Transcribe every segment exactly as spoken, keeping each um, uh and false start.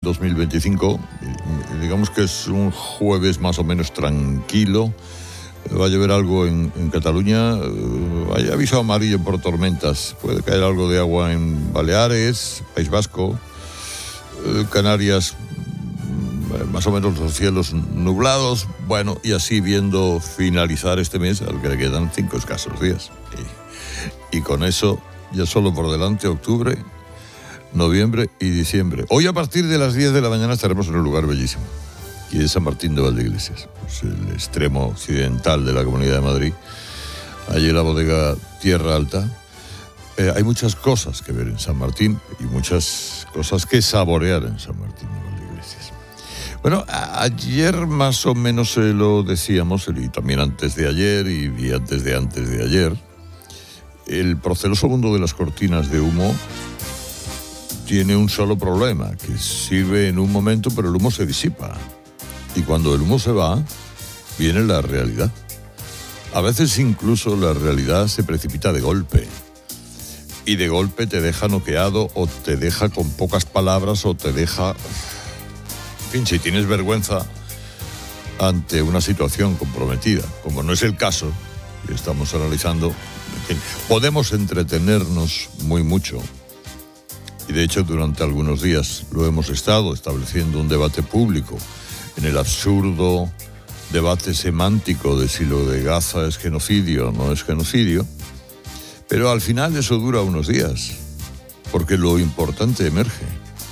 dos mil veinticinco. Digamos que es un jueves más o menos tranquilo. Va a llover algo en, en Cataluña. Hay aviso amarillo por tormentas. Puede caer algo de agua en Baleares, País Vasco, Canarias, más o menos los cielos nublados. Bueno, y así viendo finalizar este mes, al que le quedan cinco escasos días. Y, y con eso, ya solo por delante, octubre, noviembre y diciembre. Hoy a partir de las diez de la mañana estaremos en un lugar bellísimo, y es San Martín de Valdeiglesias, pues el extremo occidental de la Comunidad de Madrid. Allí en la bodega Tierra Alta. Eh, hay muchas cosas que ver en San Martín y muchas cosas que saborear en San Martín de Valdeiglesias. Bueno, a- ayer más o menos eh, lo decíamos, y también antes de ayer y, y antes de antes de ayer, el proceloso mundo de las cortinas de humo tiene un solo problema, que sirve en un momento, pero el humo se disipa. Y cuando el humo se va, viene la realidad. A veces incluso la realidad se precipita de golpe. Y de golpe te deja noqueado, o te deja con pocas palabras, o te deja... En fin, si tienes vergüenza ante una situación comprometida, como no es el caso, y estamos analizando, en fin, podemos entretenernos muy mucho. Y de hecho, durante algunos días lo hemos estado estableciendo un debate público en el absurdo debate semántico de si lo de Gaza es genocidio o no es genocidio. Pero al final eso dura unos días, porque lo importante emerge.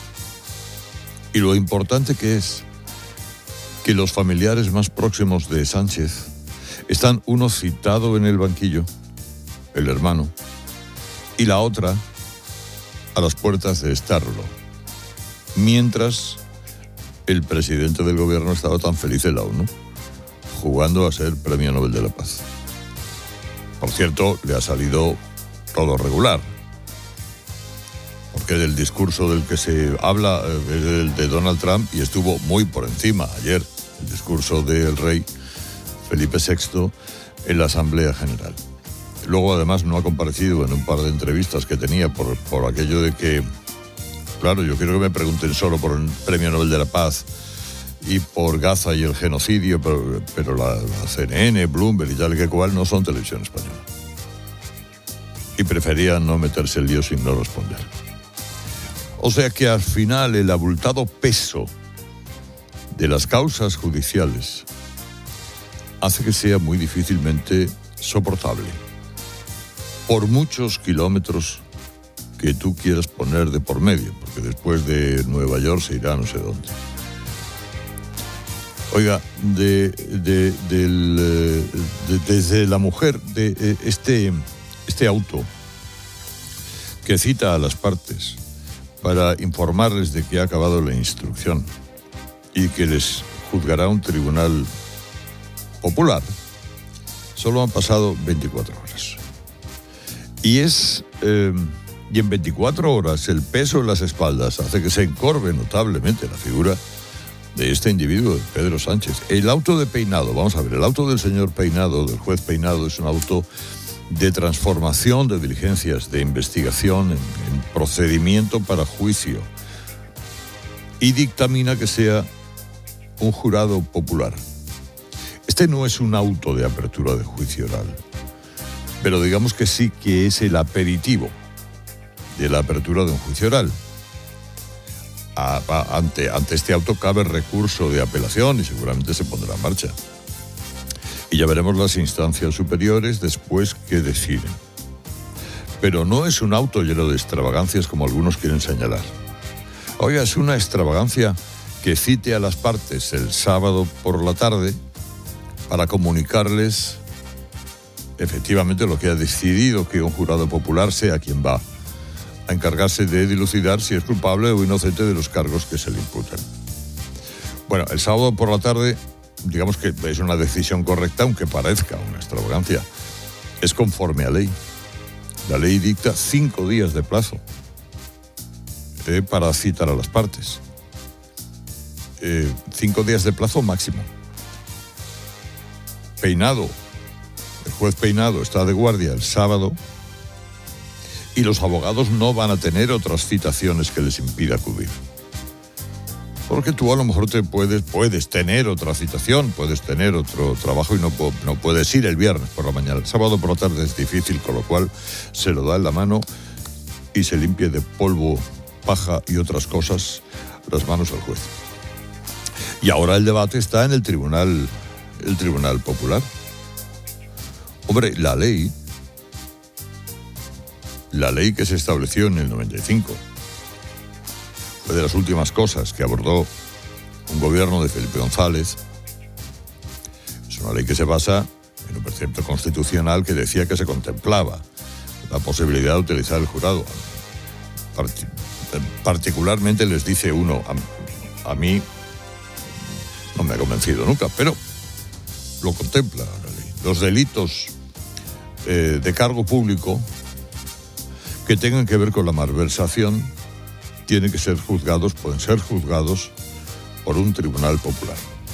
Y lo importante que es que los familiares más próximos de Sánchez están uno citado en el banquillo, el hermano, y la otra a las puertas de estarlo, mientras el presidente del gobierno estaba tan feliz en la ONU, jugando a ser Premio Nobel de la Paz. Por cierto, le ha salido todo regular, porque del discurso del que se habla es el de Donald Trump, y estuvo muy por encima ayer el discurso del rey Felipe sexto en la Asamblea General. Luego, además, no ha comparecido en un par de entrevistas que tenía por, por aquello de que, claro, yo quiero que me pregunten solo por el Premio Nobel de la Paz y por Gaza y el genocidio, pero, pero la, la C N N, Bloomberg y tal y que cual no son televisión española. Y prefería no meterse el lío sin no responder. O sea que al final el abultado peso de las causas judiciales hace que sea muy difícilmente soportable, por muchos kilómetros que tú quieras poner de por medio, porque después de Nueva York se irá no sé dónde. Oiga, de, de, del, de, desde la mujer, de este, este auto que cita a las partes para informarles de que ha acabado la instrucción y que les juzgará un tribunal popular, solo han pasado veinticuatro horas. Y es eh, y en veinticuatro horas el peso en las espaldas hace que se encorve notablemente la figura de este individuo, de Pedro Sánchez. El auto de Peinado, vamos a ver, el auto del señor Peinado, del juez Peinado, es un auto de transformación de diligencias, de investigación en, en procedimiento para juicio, y dictamina que sea un jurado popular. Este no es un auto de apertura de juicio oral, pero digamos que sí que es el aperitivo de la apertura de un juicio oral. A, a, ante, ante este auto cabe recurso de apelación y seguramente se pondrá en marcha. Y ya veremos las instancias superiores después qué deciden. Pero no es un auto lleno de extravagancias como algunos quieren señalar. Oiga, es una extravagancia que cite a las partes el sábado por la tarde para comunicarles efectivamente lo que ha decidido que un jurado popular sea quien va a encargarse de dilucidar si es culpable o inocente de los cargos que se le imputan. Bueno, el sábado por la tarde, digamos que es una decisión correcta, aunque parezca una extravagancia. Es conforme a ley. La ley dicta cinco días de plazo eh, para citar a las partes. Eh, cinco días de plazo máximo. Peinado, el juez Peinado está de guardia el sábado, y los abogados no van a tener otras citaciones que les impida acudir. Porque tú a lo mejor te puedes, puedes tener otra citación, puedes tener otro trabajo y no, no puedes ir el viernes por la mañana. El sábado por la tarde es difícil, con lo cual se lo da en la mano y se limpie de polvo, paja y otras cosas las manos al juez. Y ahora el debate está en el Tribunal, el Tribunal Popular. Hombre, la ley, la ley que se estableció en el noventa y cinco, fue de las últimas cosas que abordó un gobierno de Felipe González. Es una ley que se basa en un precepto constitucional que decía que se contemplaba la posibilidad de utilizar el jurado. Parti- particularmente les dice uno, a, a mí no me ha convencido nunca, pero lo contempla la ley. Los delitos eh, de cargo público que tengan que ver con la malversación tienen que ser juzgados, pueden ser juzgados por un tribunal popular.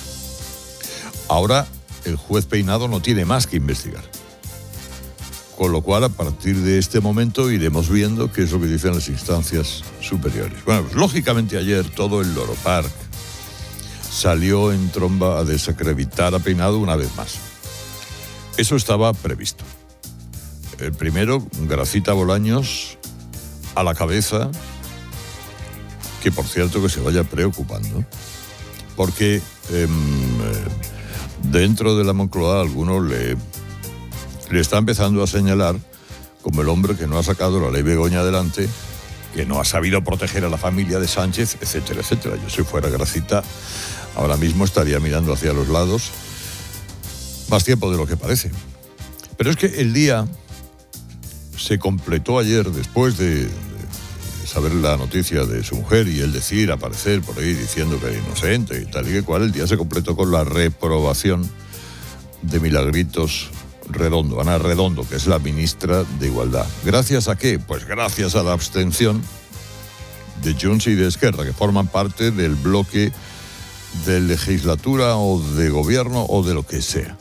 Ahora el juez Peinado no tiene más que investigar. Con lo cual, a partir de este momento iremos viendo qué es lo que dicen las instancias superiores. Bueno, pues lógicamente ayer todo el Loro Park salió en tromba a desacreditar a Peinado una vez más. Eso estaba previsto. El primero, Gracita Bolaños a la cabeza, que por cierto que se vaya preocupando, porque eh, dentro de la Moncloa algunos le, le está empezando a señalar como el hombre que no ha sacado la ley Begoña adelante, que no ha sabido proteger a la familia de Sánchez, etcétera, etcétera. Yo si fuera Gracita, ahora mismo estaría mirando hacia los lados más tiempo de lo que parece. Pero es que el día se completó ayer, después de saber la noticia de su mujer y él decir, aparecer por ahí diciendo que era inocente y tal y que cual, el día se completó con la reprobación de Milagritos Redondo, Ana Redondo, que es la ministra de Igualdad. ¿Gracias a qué? Pues gracias a la abstención de Junts y de Esquerra, que forman parte del bloque de legislatura o de gobierno o de lo que sea.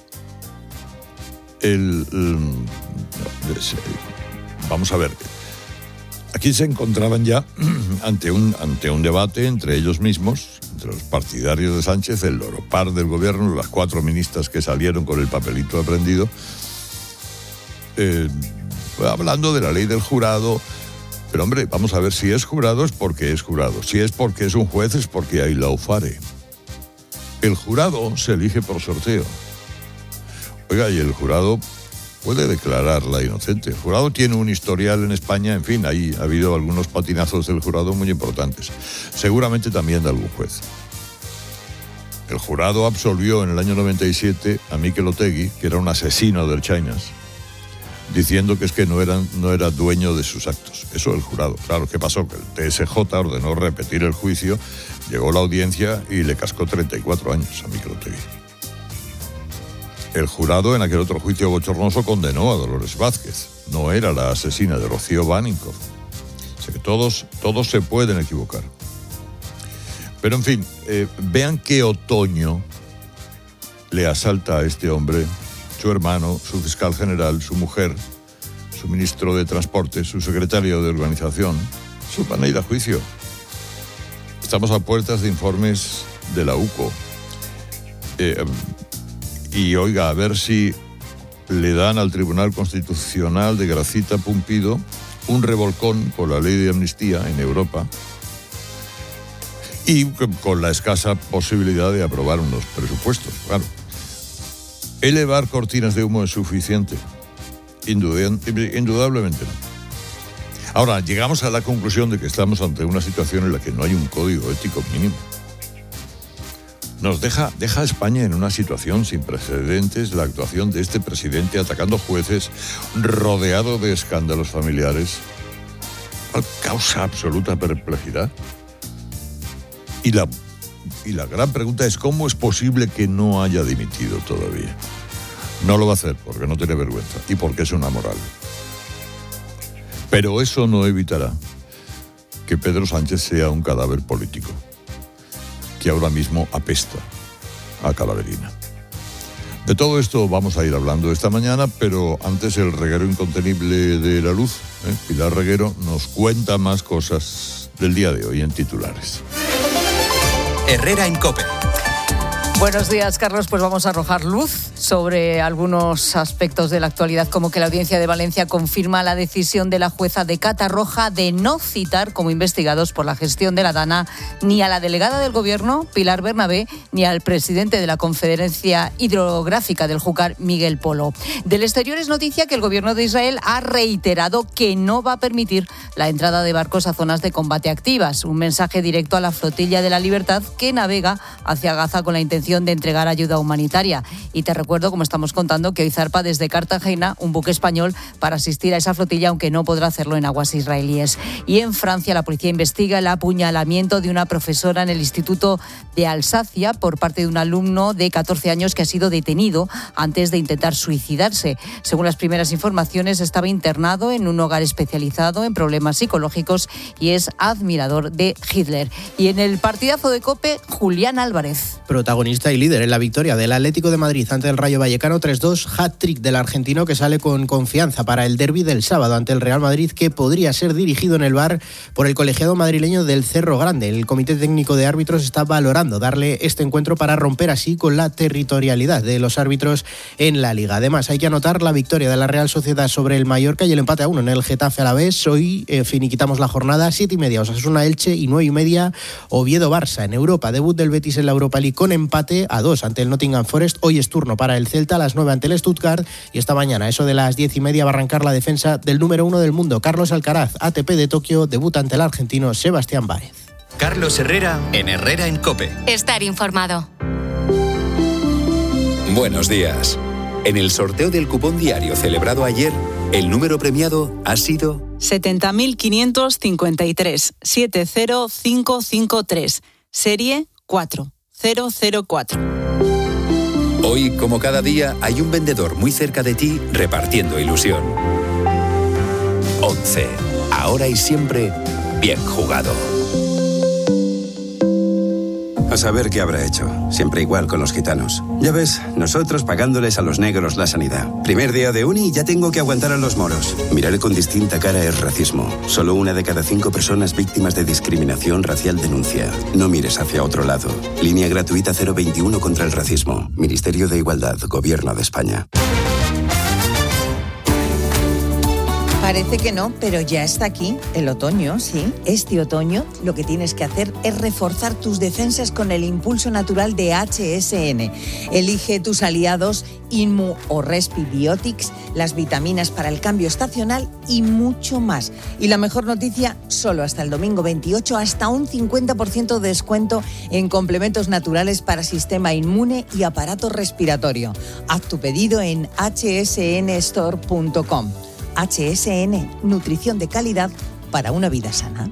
El, el, vamos a ver. Aquí se encontraban ya ante un, ante un debate entre ellos mismos, entre los partidarios de Sánchez, el Loro Park del gobierno, las cuatro ministras que salieron con el papelito aprendido, eh, hablando de la ley del jurado. Pero hombre, vamos a ver, si es jurado es porque es jurado, si es porque es un juez es porque hay lawfare. El jurado se elige por sorteo. Oiga, y el jurado puede declararla inocente. El jurado tiene un historial en España, en fin, ahí ha habido algunos patinazos del jurado muy importantes. Seguramente también de algún juez. El jurado absolvió en el año noventa y siete a Mikel Otegi, que era un asesino del Chinas, diciendo que es que no, eran, no era dueño de sus actos. Eso el jurado. Claro, ¿qué pasó? Que el T S J ordenó repetir el juicio, llegó la audiencia y le cascó treinta y cuatro años a Mikel Otegi. El jurado en aquel otro juicio bochornoso condenó a Dolores Vázquez. No era la asesina de Rocío Baninkoff. O sea que todos, todos se pueden equivocar. Pero en fin, eh, vean qué otoño le asalta a este hombre, su hermano, su fiscal general, su mujer, su ministro de Transporte, su secretario de Organización. Eso van a ir a juicio. Estamos a puertas de informes de la U C O. Eh, Y oiga, a ver si le dan al Tribunal Constitucional de Gracita Pumpido un revolcón con la ley de amnistía en Europa y con la escasa posibilidad de aprobar unos presupuestos, claro. Elevar cortinas de humo es suficiente. Indudablemente no. Ahora, llegamos a la conclusión de que estamos ante una situación en la que no hay un código ético mínimo. Nos deja, deja a España en una situación sin precedentes la actuación de este presidente atacando jueces, rodeado de escándalos familiares. Causa absoluta perplejidad. Y la, y la gran pregunta es, ¿cómo es posible que no haya dimitido todavía? No lo va a hacer porque no tiene vergüenza y porque es una moral. Pero eso no evitará que Pedro Sánchez sea un cadáver político, que ahora mismo apesta a calaverina. De todo esto vamos a ir hablando esta mañana, pero antes el reguero incontenible de la luz, ¿eh? Pilar Reguero nos cuenta más cosas del día de hoy en titulares. Herrera en COPE. Buenos días, Carlos. Pues vamos a arrojar luz sobre algunos aspectos de la actualidad, como que la Audiencia de Valencia confirma la decisión de la jueza de Catarroja de no citar como investigados por la gestión de la Dana ni a la delegada del Gobierno, Pilar Bernabé, ni al presidente de la Conferencia Hidrográfica del Júcar, Miguel Polo. Del exterior es noticia que el Gobierno de Israel ha reiterado que no va a permitir la entrada de barcos a zonas de combate activas. Un mensaje directo a la Flotilla de la Libertad que navega hacia Gaza con la intención de entregar ayuda humanitaria. Y te recuerdo, como estamos contando, que hoy zarpa desde Cartagena un buque español para asistir a esa flotilla, aunque no podrá hacerlo en aguas israelíes. Y en Francia, la policía investiga el apuñalamiento de una profesora en el Instituto de Alsacia por parte de un alumno de catorce años que ha sido detenido antes de intentar suicidarse. Según las primeras informaciones, estaba internado en un hogar especializado en problemas psicológicos y es admirador de Hitler. Y en el partidazo de COPE, Julián Álvarez. Protagonista y líder en la victoria del Atlético de Madrid ante el Rayo Vallecano tres dos, hat-trick del argentino que sale con confianza para el derbi del sábado ante el Real Madrid, que podría ser dirigido en el V A R por el colegiado madrileño del Cerro Grande. El Comité Técnico de Árbitros está valorando darle este encuentro para romper así con la territorialidad de los árbitros en la Liga. Además, hay que anotar la victoria de la Real Sociedad sobre el Mallorca y el empate a uno en el Getafe Alavés. Hoy eh, finiquitamos la jornada, siete y media Osasuna Elche y nueve y media Oviedo Barça. En Europa, debut del Betis en la Europa League con empate a dos ante el Nottingham Forest. Hoy es turno para el Celta a las nueve ante el Stuttgart y esta mañana, eso de las diez y media, va a arrancar la defensa del número uno del mundo, Carlos Alcaraz. A T P de Tokio, debuta ante el argentino Sebastián Báez. Carlos Herrera en Herrera en COPE. Estar informado. Buenos días. En el sorteo del cupón diario celebrado ayer, el número premiado ha sido setenta mil quinientos cincuenta y tres, siete cero cinco cinco tres, serie cuatro cero cero cuatro. Hoy, como cada día, hay un vendedor muy cerca de ti repartiendo ilusión. once. Ahora y siempre, bien jugado. A saber qué habrá hecho. Siempre igual con los gitanos. Ya ves, nosotros pagándoles a los negros la sanidad. Primer día de uni y ya tengo que aguantar a los moros. Mirar con distinta cara es racismo. Solo una de cada cinco personas víctimas de discriminación racial denuncia. No mires hacia otro lado. Línea gratuita cero veintiuno contra el racismo. Ministerio de Igualdad, Gobierno de España. Parece que no, pero ya está aquí el otoño, sí. Este otoño lo que tienes que hacer es reforzar tus defensas con el impulso natural de H S N. Elige tus aliados Inmu o Respibiotics, las vitaminas para el cambio estacional y mucho más. Y la mejor noticia, solo hasta el domingo veintiocho, hasta un cincuenta por ciento de descuento en complementos naturales para sistema inmune y aparato respiratorio. Haz tu pedido en h s n store punto com. H S N, nutrición de calidad para una vida sana.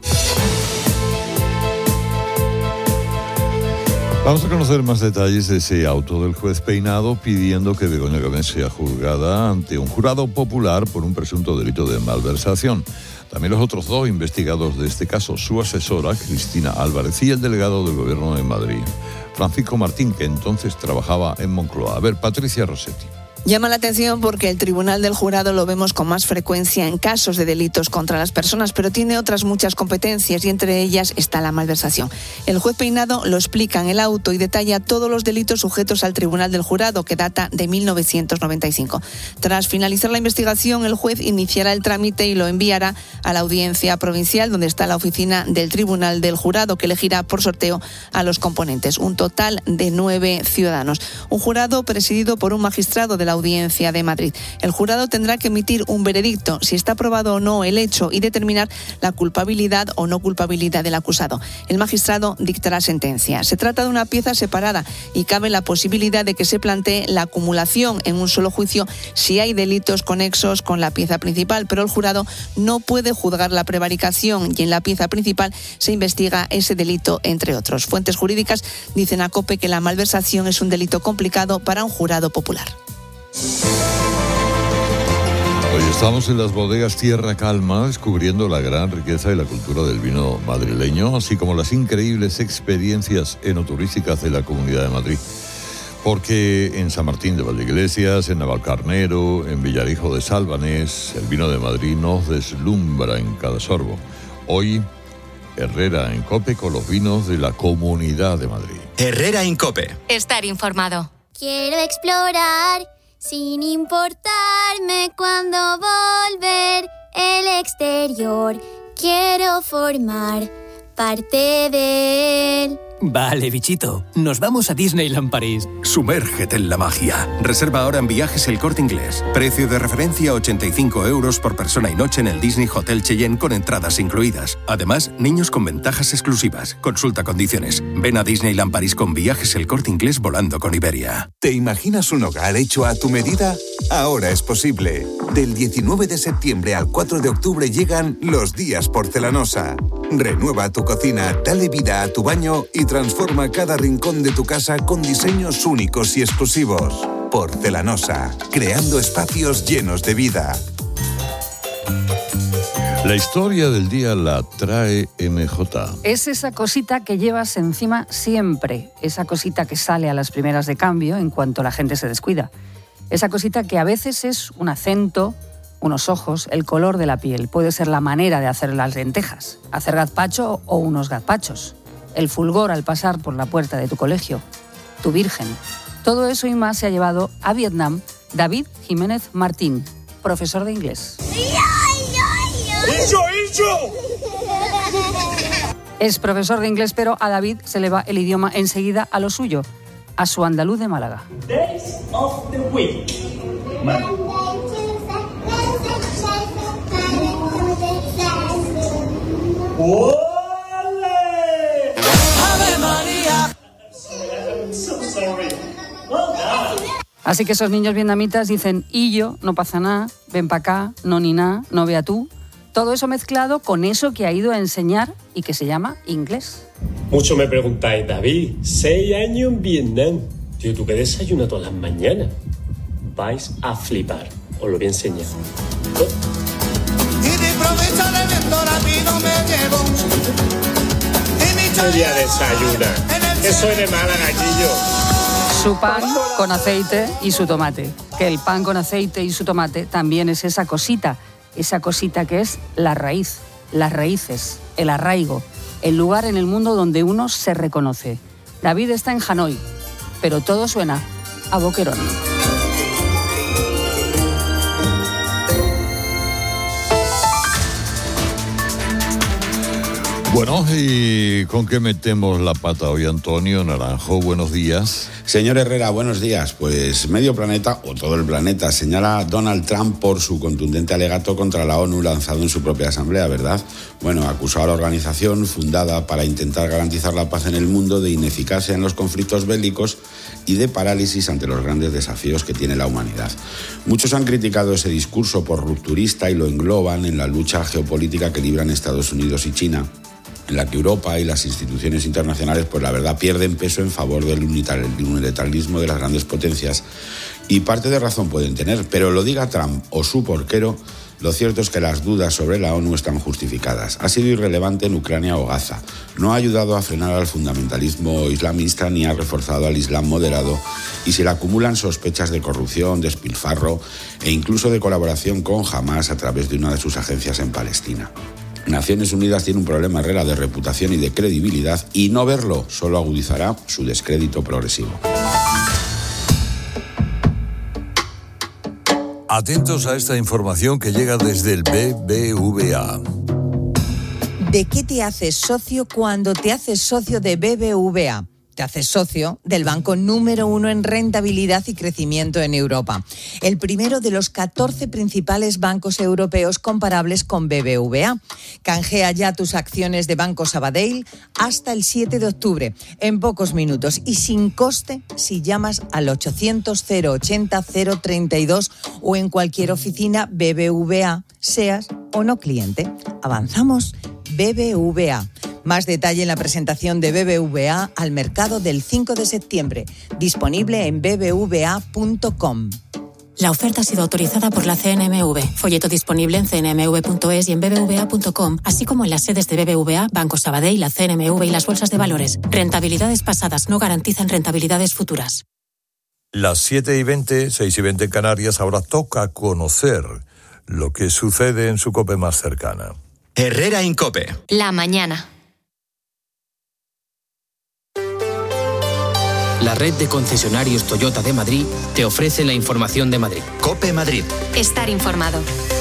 Vamos a conocer más detalles de ese auto del juez Peinado pidiendo que Begoña Gómez sea juzgada ante un jurado popular por un presunto delito de malversación. También los otros dos investigados de este caso, su asesora, Cristina Álvarez, y el delegado del Gobierno de Madrid, Francisco Martín, que entonces trabajaba en Moncloa. A ver, Patricia Rossetti. Llama la atención porque el Tribunal del Jurado lo vemos con más frecuencia en casos de delitos contra las personas, pero tiene otras muchas competencias y entre ellas está la malversación. El juez Peinado lo explica en el auto y detalla todos los delitos sujetos al Tribunal del Jurado, que data de mil novecientos noventa y cinco. Tras finalizar la investigación, el juez iniciará el trámite y lo enviará a la Audiencia Provincial, donde está la oficina del Tribunal del Jurado, que elegirá por sorteo a los componentes, un total de nueve ciudadanos. Un jurado presidido por un magistrado de la Audiencia de Madrid. El jurado tendrá que emitir un veredicto, si está probado o no el hecho, y determinar la culpabilidad o no culpabilidad del acusado. El magistrado dictará sentencia. Se trata de una pieza separada y cabe la posibilidad de que se plantee la acumulación en un solo juicio si hay delitos conexos con la pieza principal, pero el jurado no puede juzgar la prevaricación y en la pieza principal se investiga ese delito, entre otros. Fuentes jurídicas dicen a COPE que la malversación es un delito complicado para un jurado popular. Hoy estamos en las bodegas Tierra Calma descubriendo la gran riqueza y la cultura del vino madrileño, así como las increíbles experiencias enoturísticas de la Comunidad de Madrid. Porque en San Martín de Valdeiglesias, en Navalcarnero, en Villarejo de Salvanés, el vino de Madrid nos deslumbra en cada sorbo. Hoy Herrera en COPE con los vinos de la Comunidad de Madrid. Herrera en COPE. Estar informado. Quiero explorar sin importarme cuándo volver el exterior. Quiero formar parte de él. Vale, bichito, nos vamos a Disneyland París. Sumérgete en la magia. Reserva ahora en Viajes El Corte Inglés. Precio de referencia ochenta y cinco euros por persona y noche en el Disney Hotel Cheyenne con entradas incluidas. Además, niños con ventajas exclusivas. Consulta condiciones. Ven a Disneyland París con Viajes El Corte Inglés volando con Iberia. ¿Te imaginas un hogar hecho a tu medida? Ahora es posible. Del diecinueve de septiembre al cuatro de octubre llegan los días Porcelanosa. Renueva tu cocina, dale vida a tu baño y transforma cada rincón de tu casa con diseños únicos y exclusivos. Porcelanosa, creando espacios llenos de vida. La historia del día la trae M J. Es esa cosita que llevas encima siempre, esa cosita que sale a las primeras de cambio en cuanto la gente se descuida. Esa cosita que a veces es un acento, unos ojos, el color de la piel. Puede ser la manera de hacer las lentejas, hacer gazpacho o unos gazpachos. El fulgor al pasar por la puerta de tu colegio, tu virgen. Todo eso y más se ha llevado a Vietnam David Jiménez Martín, profesor de inglés. Es profesor de inglés, pero a David se le va el idioma enseguida a lo suyo, a su andaluz de Málaga. Days of the week. Así que esos niños vietnamitas dicen, y yo, no pasa nada, ven pa' acá, no ni nada, no vea tú. Todo eso mezclado con eso que ha ido a enseñar y que se llama inglés. Muchos me preguntáis, David, seis años en Vietnam. Tío, ¿tú qué desayunas todas las mañanas? Vais a flipar, os lo voy a enseñar. ¿Qué día desayuna? Que soy de Málaga, aquí yo. Su pan con aceite y su tomate. Que el pan con aceite y su tomate también es esa cosita, esa cosita que es la raíz, las raíces, el arraigo, el lugar en el mundo donde uno se reconoce. David está en Hanoi, pero todo suena a boquerón. Bueno, ¿y con qué metemos la pata hoy, Antonio Naranjo? Buenos días. Señor Herrera, buenos días. Pues medio planeta, o todo el planeta, señala a Donald Trump por su contundente alegato contra la ONU lanzado en su propia asamblea, ¿verdad? Bueno, acusó a la organización, fundada para intentar garantizar la paz en el mundo, de ineficacia en los conflictos bélicos y de parálisis ante los grandes desafíos que tiene la humanidad. Muchos han criticado ese discurso por rupturista y lo engloban en la lucha geopolítica que libran Estados Unidos y China, en la que Europa y las instituciones internacionales, pues la verdad, pierden peso en favor del unilateralismo de las grandes potencias. Y parte de razón pueden tener, pero lo diga Trump o su porquero, lo cierto es que las dudas sobre la ONU están justificadas. Ha sido irrelevante en Ucrania o Gaza. No ha ayudado a frenar al fundamentalismo islamista ni ha reforzado al Islam moderado. Y se le acumulan sospechas de corrupción, despilfarro e incluso de colaboración con Hamas a través de una de sus agencias en Palestina. Naciones Unidas tiene un problema, Herrera, de reputación y de credibilidad, y no verlo solo agudizará su descrédito progresivo. Atentos a esta información que llega desde el B B V A. ¿De qué te haces socio cuando te haces socio de B B V A? Te haces socio del banco número uno en rentabilidad y crecimiento en Europa. El primero de los catorce principales bancos europeos comparables con B B V A. Canjea ya tus acciones de Banco Sabadell hasta el siete de octubre, en pocos minutos y sin coste si llamas al ochocientos cero ochenta cero treinta y dos o en cualquier oficina B B V A, seas o no cliente. Avanzamos. B B V A. Más detalle en la presentación de B B V A al mercado del cinco de septiembre. Disponible en b b v a punto com. La oferta ha sido autorizada por la C N M V. Folleto disponible en c n m v punto es y en b b v a punto com, así como en las sedes de B B V A, Banco Sabadell, la C N M V y las bolsas de valores. Rentabilidades pasadas no garantizan rentabilidades futuras. Las siete y veinte, seis y veinte en Canarias, ahora toca conocer lo que sucede en su COPE más cercana. Herrera en COPE. La mañana. La red de concesionarios Toyota de Madrid te ofrece la información de Madrid. COPE Madrid. Estar informado.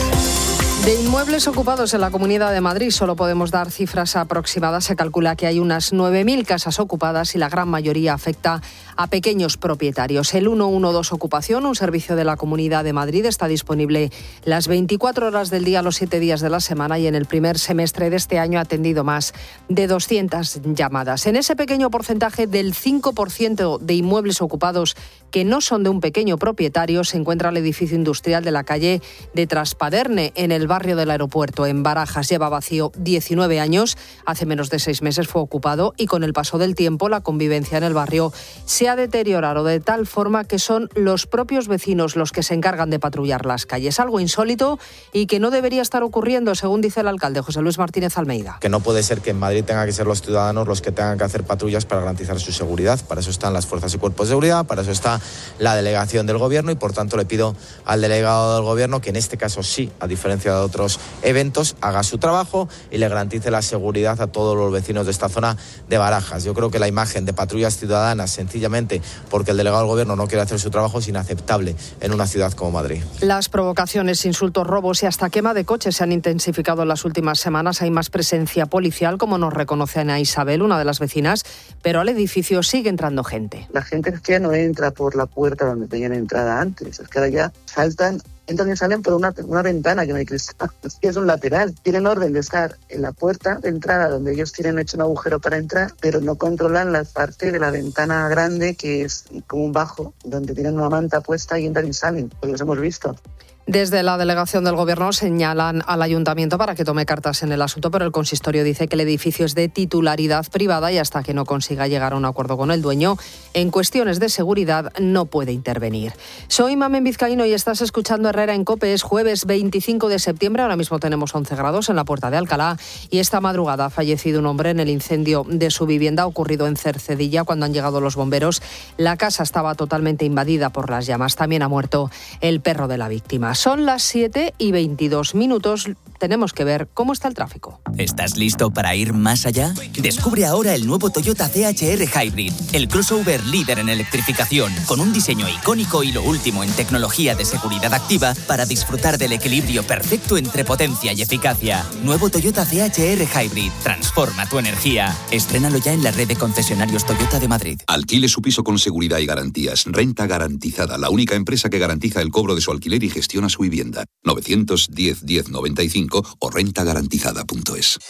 De inmuebles ocupados en la Comunidad de Madrid solo podemos dar cifras aproximadas. Se calcula que hay unas nueve mil casas ocupadas y la gran mayoría afecta a pequeños propietarios. El ciento doce Ocupación, un servicio de la Comunidad de Madrid, está disponible las veinticuatro horas del día, los siete días de la semana, y en el primer semestre de este año ha atendido más de doscientas llamadas. En ese pequeño porcentaje del cinco por ciento de inmuebles ocupados que no son de un pequeño propietario se encuentra el edificio industrial de la calle de Traspaderne, en el barrio del Aeropuerto, en Barajas. Lleva vacío diecinueve años, hace menos de seis meses fue ocupado y con el paso del tiempo la convivencia en el barrio se ha deteriorado de tal forma que son los propios vecinos los que se encargan de patrullar las calles. Algo insólito y que no debería estar ocurriendo, según dice el alcalde José Luis Martínez Almeida. Que no puede ser que en Madrid tenga que ser los ciudadanos los que tengan que hacer patrullas para garantizar su seguridad. Para eso están las fuerzas y cuerpos de seguridad, para eso está la delegación del Gobierno y por tanto le pido al delegado del Gobierno que en este caso sí, a diferencia de otros eventos, haga su trabajo y le garantice la seguridad a todos los vecinos de esta zona de Barajas. Yo creo que la imagen de patrullas ciudadanas, sencillamente porque el delegado del Gobierno no quiere hacer su trabajo, es inaceptable en una ciudad como Madrid. Las provocaciones, insultos, robos y hasta quema de coches se han intensificado en las últimas semanas. Hay más presencia policial, como nos reconoce Ana Isabel, una de las vecinas, pero al edificio sigue entrando gente. La gente es que ya no entra por la puerta donde tenían entrada antes, es que ahora ya saltan, entran y salen por una, una ventana que no hay cristal, es que es un lateral. Tienen orden de estar en la puerta de entrada donde ellos tienen hecho un agujero para entrar, pero no controlan la parte de la ventana grande que es como un bajo, donde tienen una manta puesta y entran y salen, pues los hemos visto. Desde la delegación del Gobierno señalan al Ayuntamiento para que tome cartas en el asunto, pero el consistorio dice que el edificio es de titularidad privada y hasta que no consiga llegar a un acuerdo con el dueño, en cuestiones de seguridad no puede intervenir. Soy Mamen Vizcaíno y estás escuchando Herrera en COPE. Es jueves veinticinco de septiembre, ahora mismo tenemos once grados en la Puerta de Alcalá y esta madrugada ha fallecido un hombre en el incendio de su vivienda ocurrido en Cercedilla. Cuando han llegado los bomberos, la casa estaba totalmente invadida por las llamas. También ha muerto el perro de la víctima. Son las siete y veintidós minutos. Tenemos que ver cómo está el tráfico. ¿Estás listo para ir más allá? Descubre ahora el nuevo Toyota C H R Hybrid, el crossover líder en electrificación, con un diseño icónico y lo último en tecnología de seguridad activa para disfrutar del equilibrio perfecto entre potencia y eficacia. Nuevo Toyota C H R Hybrid. Transforma tu energía. Estrénalo ya en la red de concesionarios Toyota de Madrid. Alquile su piso con seguridad y garantías. Renta Garantizada, la única empresa que garantiza el cobro de su alquiler y gestiona su vivienda. novecientos diez diez noventa y cinco o renta garantizada punto es.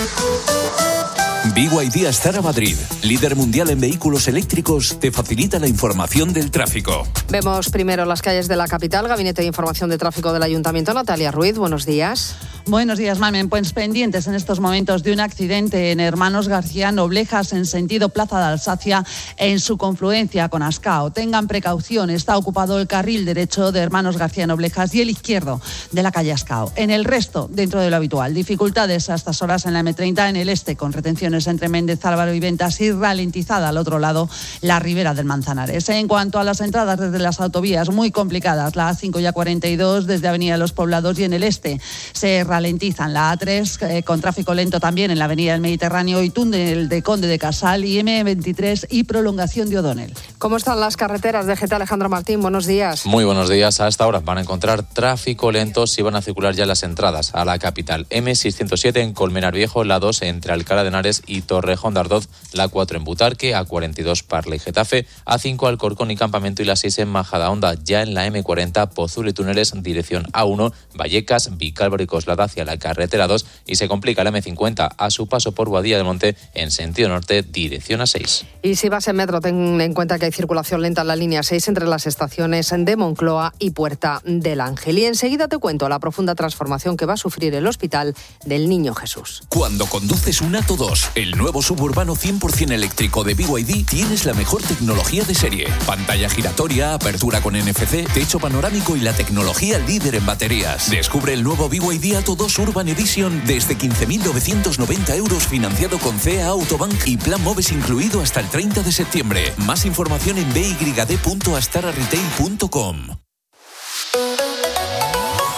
B Y D Astara Madrid, líder mundial en vehículos eléctricos, te facilita la información del tráfico. Vemos primero las calles de la capital. Gabinete de Información de Tráfico del Ayuntamiento. Natalia Ruiz, buenos días. Buenos días, Mamen. Pues pendientes en estos momentos de un accidente en Hermanos García Noblejas en sentido Plaza de Alsacia en su confluencia con Ascao. Tengan precaución, está ocupado el carril derecho de Hermanos García Noblejas y el izquierdo de la calle Ascao. En el resto, dentro de lo habitual, dificultades a estas horas en la eme treinta en el este con retenciones entre Méndez Álvaro y Ventas y ralentizada al otro lado la ribera del Manzanares. En cuanto a las entradas desde las autovías, muy complicadas, la A cinco y A cuarenta y dos desde Avenida de los Poblados y en el este se ralentizan la A tres eh, con tráfico lento también en la Avenida del Mediterráneo y túnel de Conde de Casal y eme veintitrés y prolongación de O'Donnell. ¿Cómo están las carreteras de G T? Alejandro Martín, buenos días. Muy buenos días. A esta hora van a encontrar tráfico lento si van a circular ya las entradas a la capital. eme seiscientos siete en Colmenar Viejo, la dos entre Alcalá de Henares y Torrejón de Ardoz, la cuatro en Butarque, A cuarenta y dos Parla y Getafe, A cinco Alcorcón y Campamento y la seis en Majadahonda. Ya en la eme cuarenta Pozuelo y Túneles dirección A uno, Vallecas, Vicálvaro y Coslada hacia la carretera dos y se complica la eme cincuenta a su paso por Boadilla del Monte en sentido norte dirección A seis. Y si vas en metro, ten en cuenta que hay circulación lenta en la línea seis entre las estaciones de Moncloa y Puerta del Ángel. Y enseguida te cuento la profunda transformación que va a sufrir el Hospital del Niño Jesús. Cuando conduces un Atto dos, el nuevo suburbano cien por ciento eléctrico de B Y D, tienes la mejor tecnología de serie. Pantalla giratoria, apertura con N F C, techo panorámico y la tecnología líder en baterías. Descubre el nuevo B Y D Atto dos Urban Edition desde quince mil novecientos noventa euros financiado con C A Autobank y plan Moves incluido hasta el treinta de septiembre. Más información en b y d punto astara retail punto com.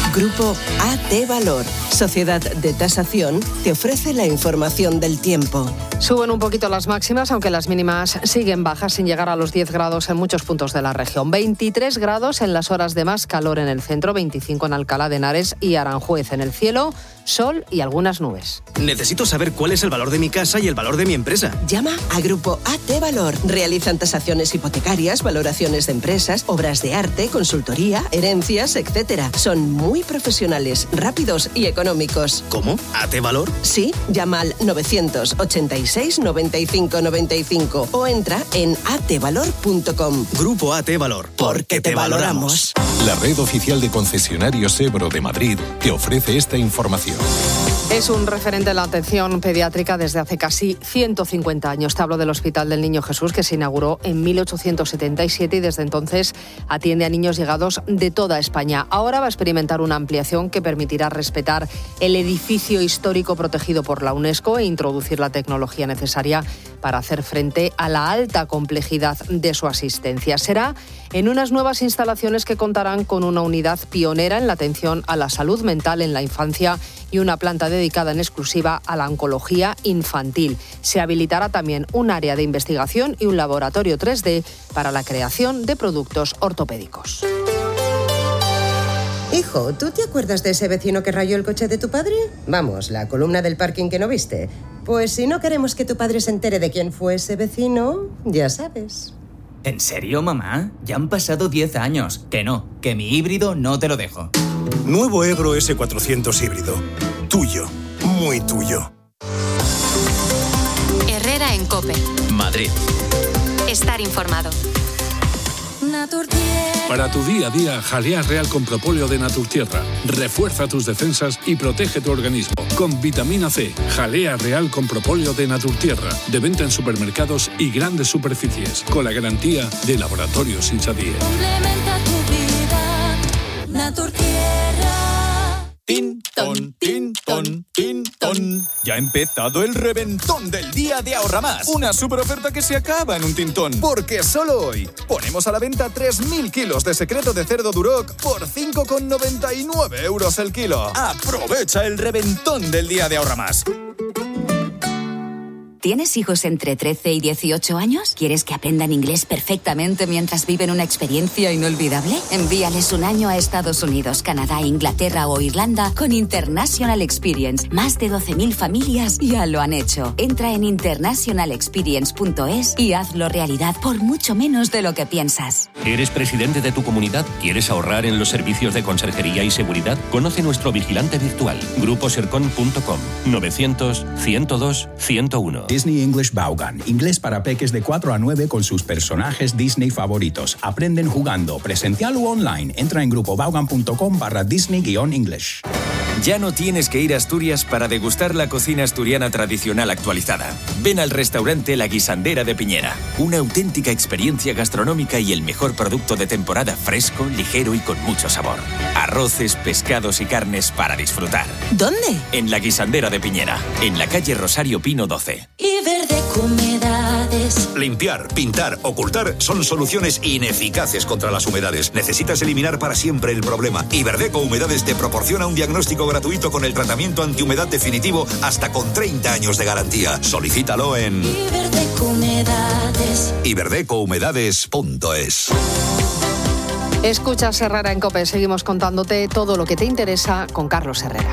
Grupo A T Valor, sociedad de tasación, te ofrece la información del tiempo. Suben un poquito las máximas, aunque las mínimas siguen bajas sin llegar a los diez grados en muchos puntos de la región. veintitrés grados en las horas de más calor en el centro, veinticinco en Alcalá de Henares y Aranjuez. En el cielo, sol y algunas nubes. Necesito saber cuál es el valor de mi casa y el valor de mi empresa. Llama a Grupo A T Valor. Realizan tasaciones hipotecarias, valoraciones de empresas, obras de arte, consultoría, herencias, etcétera. Son muy profesionales, rápidos y económicos. ¿Cómo? ¿A T Valor? Sí, llama al novecientos ochenta y seis noventa y cinco noventa y cinco o entra en a t valor punto com. Grupo A T Valor. Porque te valoramos. La red oficial de concesionarios Ebro de Madrid te ofrece esta información. Es un referente en la atención pediátrica desde hace casi ciento cincuenta años. Te hablo del Hospital del Niño Jesús, que se inauguró en mil ochocientos setenta y siete y desde entonces atiende a niños llegados de toda España. Ahora va a experimentar una ampliación que permitirá respetar el edificio histórico protegido por la UNESCO e introducir la tecnología necesaria para hacer frente a la alta complejidad de su asistencia. Será en unas nuevas instalaciones que contarán con una unidad pionera en la atención a la salud mental en la infancia y una planta dedicada en exclusiva a la oncología infantil. Se habilitará también un área de investigación y un laboratorio tres D para la creación de productos ortopédicos. Hijo, ¿tú te acuerdas de ese vecino que rayó el coche de tu padre? Vamos, la columna del parking que no viste. Pues si no queremos que tu padre se entere de quién fue ese vecino, ya sabes. ¿En serio, mamá? Ya han pasado diez años. Que no, que mi híbrido no te lo dejo. Nuevo Ebro ese cuatrocientos híbrido. Tuyo, muy tuyo. Herrera en COPE. Madrid. Estar informado. Para tu día a día, jalea real con propóleo de Naturtierra. Refuerza tus defensas y protege tu organismo. Con vitamina C, jalea real con propóleo de Naturtierra. De venta en supermercados y grandes superficies. Con la garantía de Laboratorios Insadie. Complementa tu vida, Naturtierra. Tin, ton, tin, ton, tin, ton. Ya ha empezado el reventón del día de Ahorra Más. Una super oferta que se acaba en un tintón. Porque solo hoy ponemos a la venta tres mil kilos de secreto de cerdo Duroc por cinco con noventa y nueve euros el kilo. Aprovecha el reventón del día de Ahorra Más. ¿Tienes hijos entre trece y dieciocho años? ¿Quieres que aprendan inglés perfectamente mientras viven una experiencia inolvidable? Envíales un año a Estados Unidos, Canadá, Inglaterra o Irlanda con International Experience. Más de doce mil familias ya lo han hecho. Entra en international experience punto es y hazlo realidad por mucho menos de lo que piensas. ¿Eres presidente de tu comunidad? ¿Quieres ahorrar en los servicios de conserjería y seguridad? Conoce nuestro vigilante virtual. grupo sercon punto com. novecientos, ciento dos, ciento uno. Disney English Vaughan. Inglés para peques de cuatro a nueve con sus personajes Disney favoritos. Aprenden jugando, presencial u online. Entra en grupo vaughan punto com barra Disney-English. Ya no tienes que ir a Asturias para degustar la cocina asturiana tradicional actualizada. Ven al restaurante La Guisandera de Piñera. Una auténtica experiencia gastronómica y el mejor producto de temporada fresco, ligero y con mucho sabor. Arroces, pescados y carnes para disfrutar. ¿Dónde? En La Guisandera de Piñera, en la calle Rosario Pino doce. Iberdeco Humedades. Limpiar, pintar, ocultar son soluciones ineficaces contra las humedades. Necesitas eliminar para siempre el problema. Iberdeco Humedades te proporciona un diagnóstico gratuito con el tratamiento antihumedad definitivo hasta con treinta años de garantía. Solicítalo en Iberdeco Humedades. iberdeco humedades punto es. Escuchas Herrera en COPE. Seguimos contándote todo lo que te interesa con Carlos Herrera.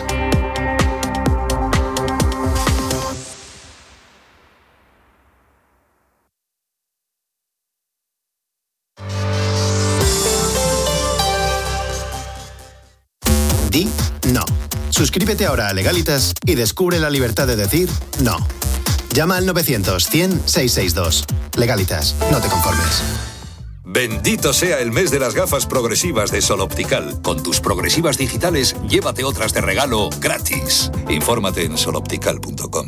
Di no. Suscríbete ahora a Legalitas y descubre la libertad de decir no. Llama al novecientos, cien, seiscientos sesenta y dos. Legalitas, no te conformes. Bendito sea el mes de las gafas progresivas de Sol Optical. Con tus progresivas digitales, llévate otras de regalo gratis. Infórmate en sol optical punto com.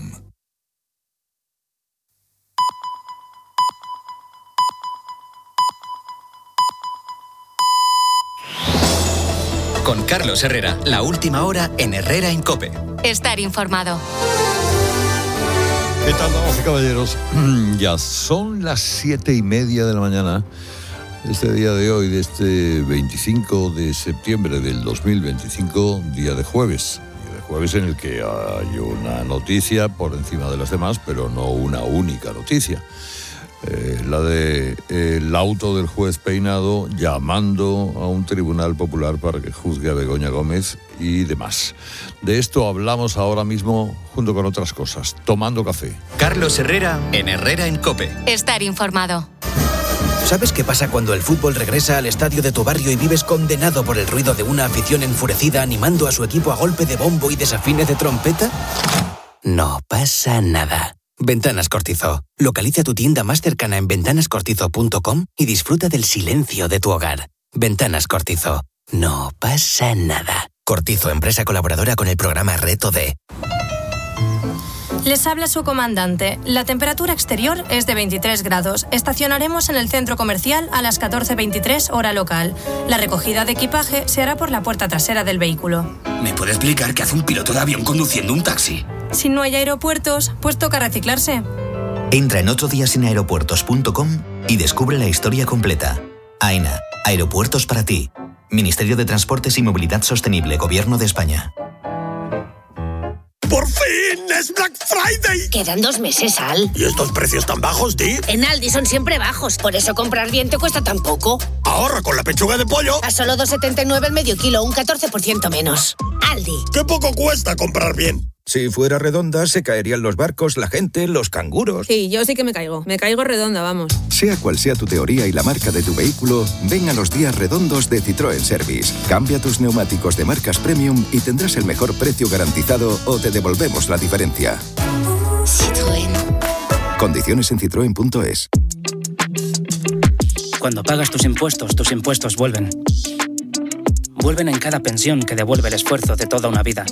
Con Carlos Herrera, la última hora en Herrera en COPE. Estar informado. ¿Qué tal, damas y caballeros? Ya son las siete y media de la mañana. este día de hoy, de este veinticinco de septiembre del dos mil veinticinco, día de jueves. Día de jueves en el que hay una noticia por encima de las demás, pero no una única noticia. Eh, la de eh, el auto del juez Peinado llamando a un tribunal popular para que juzgue a Begoña Gómez y demás. De esto hablamos ahora mismo junto con otras cosas, tomando café. Carlos Herrera en Herrera en COPE. Estar informado. ¿Sabes qué pasa cuando el fútbol regresa al estadio de tu barrio y vives condenado por el ruido de una afición enfurecida animando a su equipo a golpe de bombo y desafines de trompeta? No pasa nada. Ventanas Cortizo. Localiza tu tienda más cercana en ventanas cortizo punto com y disfruta del silencio de tu hogar. Ventanas Cortizo. No pasa nada. Cortizo, empresa colaboradora con el programa Reto D. Les habla su comandante. La temperatura exterior es de veintitrés grados. Estacionaremos en el centro comercial a las catorce veintitrés hora local. La recogida de equipaje se hará por la puerta trasera del vehículo. ¿Me puede explicar qué hace un piloto de avión conduciendo un taxi? Si no hay aeropuertos, pues toca reciclarse. Entra en otro día sin aeropuertos punto com y descubre la historia completa. AENA, aeropuertos para ti. Ministerio de Transportes y Movilidad Sostenible, Gobierno de España. ¡Por fin! ¡Es Black Friday! Quedan dos meses, Al. ¿Y estos precios tan bajos, Di? En Aldi son siempre bajos, por eso comprar bien te cuesta tan poco. Ahorra con la pechuga de pollo. A solo dos setenta y nueve el medio kilo, un catorce por ciento menos. Aldi. ¡Qué poco cuesta comprar bien! Si fuera redonda, se caerían los barcos, la gente, los canguros. Sí, yo sí que me caigo. Me caigo redonda, vamos. Sea cual sea tu teoría y la marca de tu vehículo, ven a los días redondos de Citroën Service. Cambia tus neumáticos de marcas premium y tendrás el mejor precio garantizado o te devolvemos la diferencia. Citroën. Condiciones en citroen punto es. Cuando pagas tus impuestos, tus impuestos vuelven. Vuelven en cada pensión que devuelve el esfuerzo de toda una vida.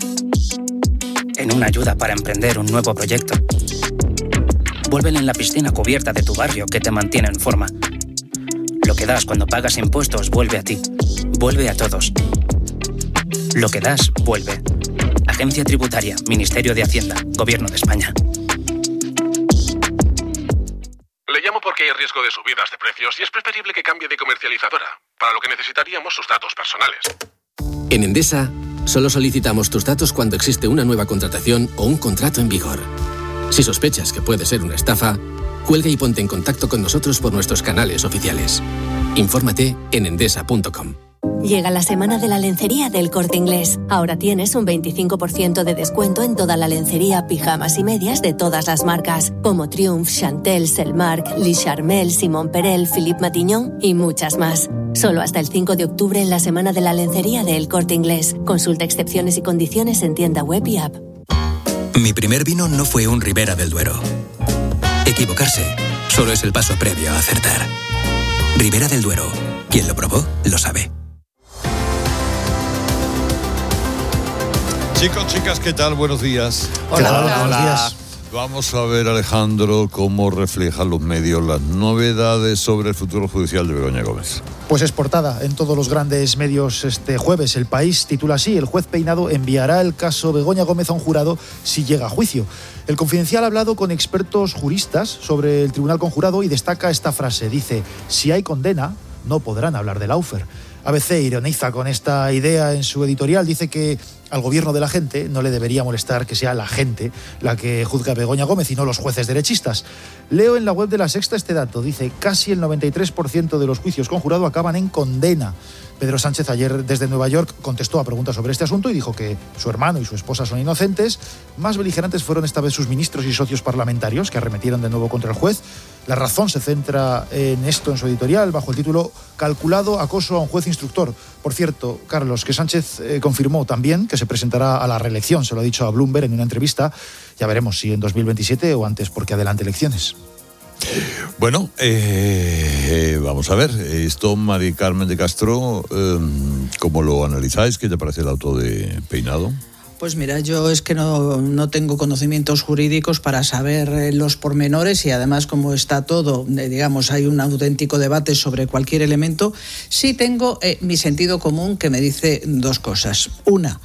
En una ayuda para emprender un nuevo proyecto. Vuelven en la piscina cubierta de tu barrio que te mantiene en forma. Lo que das cuando pagas impuestos vuelve a ti. Vuelve a todos. Lo que das, vuelve. Agencia Tributaria, Ministerio de Hacienda, Gobierno de España. Le llamo porque hay riesgo de subidas de precios y es preferible que cambie de comercializadora, para lo que necesitaríamos sus datos personales. En Endesa, solo solicitamos tus datos cuando existe una nueva contratación o un contrato en vigor. Si sospechas que puede ser una estafa, cuelga y ponte en contacto con nosotros por nuestros canales oficiales. Infórmate en endesa punto com. Llega la semana de la lencería del Corte Inglés. Ahora tienes un veinticinco por ciento de descuento en toda la lencería, pijamas y medias de todas las marcas, como Triumph, Chantel, Selmark, Le Charmel, Simon Perel, Philippe Matignon y muchas más. Solo hasta el cinco de octubre en la semana de la lencería del Corte Inglés. Consulta excepciones y condiciones en tienda web y app. Mi primer vino no fue un Ribera del Duero. Equivocarse solo es el paso previo a acertar. Ribera del Duero. Quien lo probó, lo sabe. Chicos, chicas, ¿qué tal? Buenos días. Hola, hola, buenos días. Vamos a ver, Alejandro, cómo reflejan los medios las novedades sobre el futuro judicial de Begoña Gómez. Pues es portada en todos los grandes medios este jueves. El País titula así: el juez Peinado enviará el caso Begoña Gómez a un jurado si llega a juicio. El Confidencial ha hablado con expertos juristas sobre el tribunal conjurado y destaca esta frase. Dice: si hay condena, no podrán hablar de Lawfare. A B C ironiza con esta idea en su editorial. Dice que al gobierno de la gente no le debería molestar que sea la gente la que juzgue a Begoña Gómez y no los jueces derechistas. Leo en la web de La Sexta este dato. Dice: casi el noventa y tres por ciento de los juicios con jurado acaban en condena. Pedro Sánchez ayer desde Nueva York contestó a preguntas sobre este asunto y dijo que su hermano y su esposa son inocentes. Más beligerantes fueron esta vez sus ministros y socios parlamentarios, que arremetieron de nuevo contra el juez. La Razón se centra en esto en su editorial bajo el título Calculado acoso a un juez instructor. Por cierto, Carlos, que Sánchez eh, confirmó también que se presentará a la reelección, se lo ha dicho a Bloomberg en una entrevista. Ya veremos si en dos mil veintisiete o antes, porque adelante elecciones. Bueno, eh, eh, vamos a ver, esto, Mari Carmen de Castro, eh, ¿cómo lo analizáis? ¿Qué te parece el auto de Peinado? Pues mira, yo es que no, no tengo conocimientos jurídicos para saber eh, los pormenores y además como está todo, eh, digamos, hay un auténtico debate sobre cualquier elemento. Sí tengo eh, mi sentido común que me dice dos cosas. Una,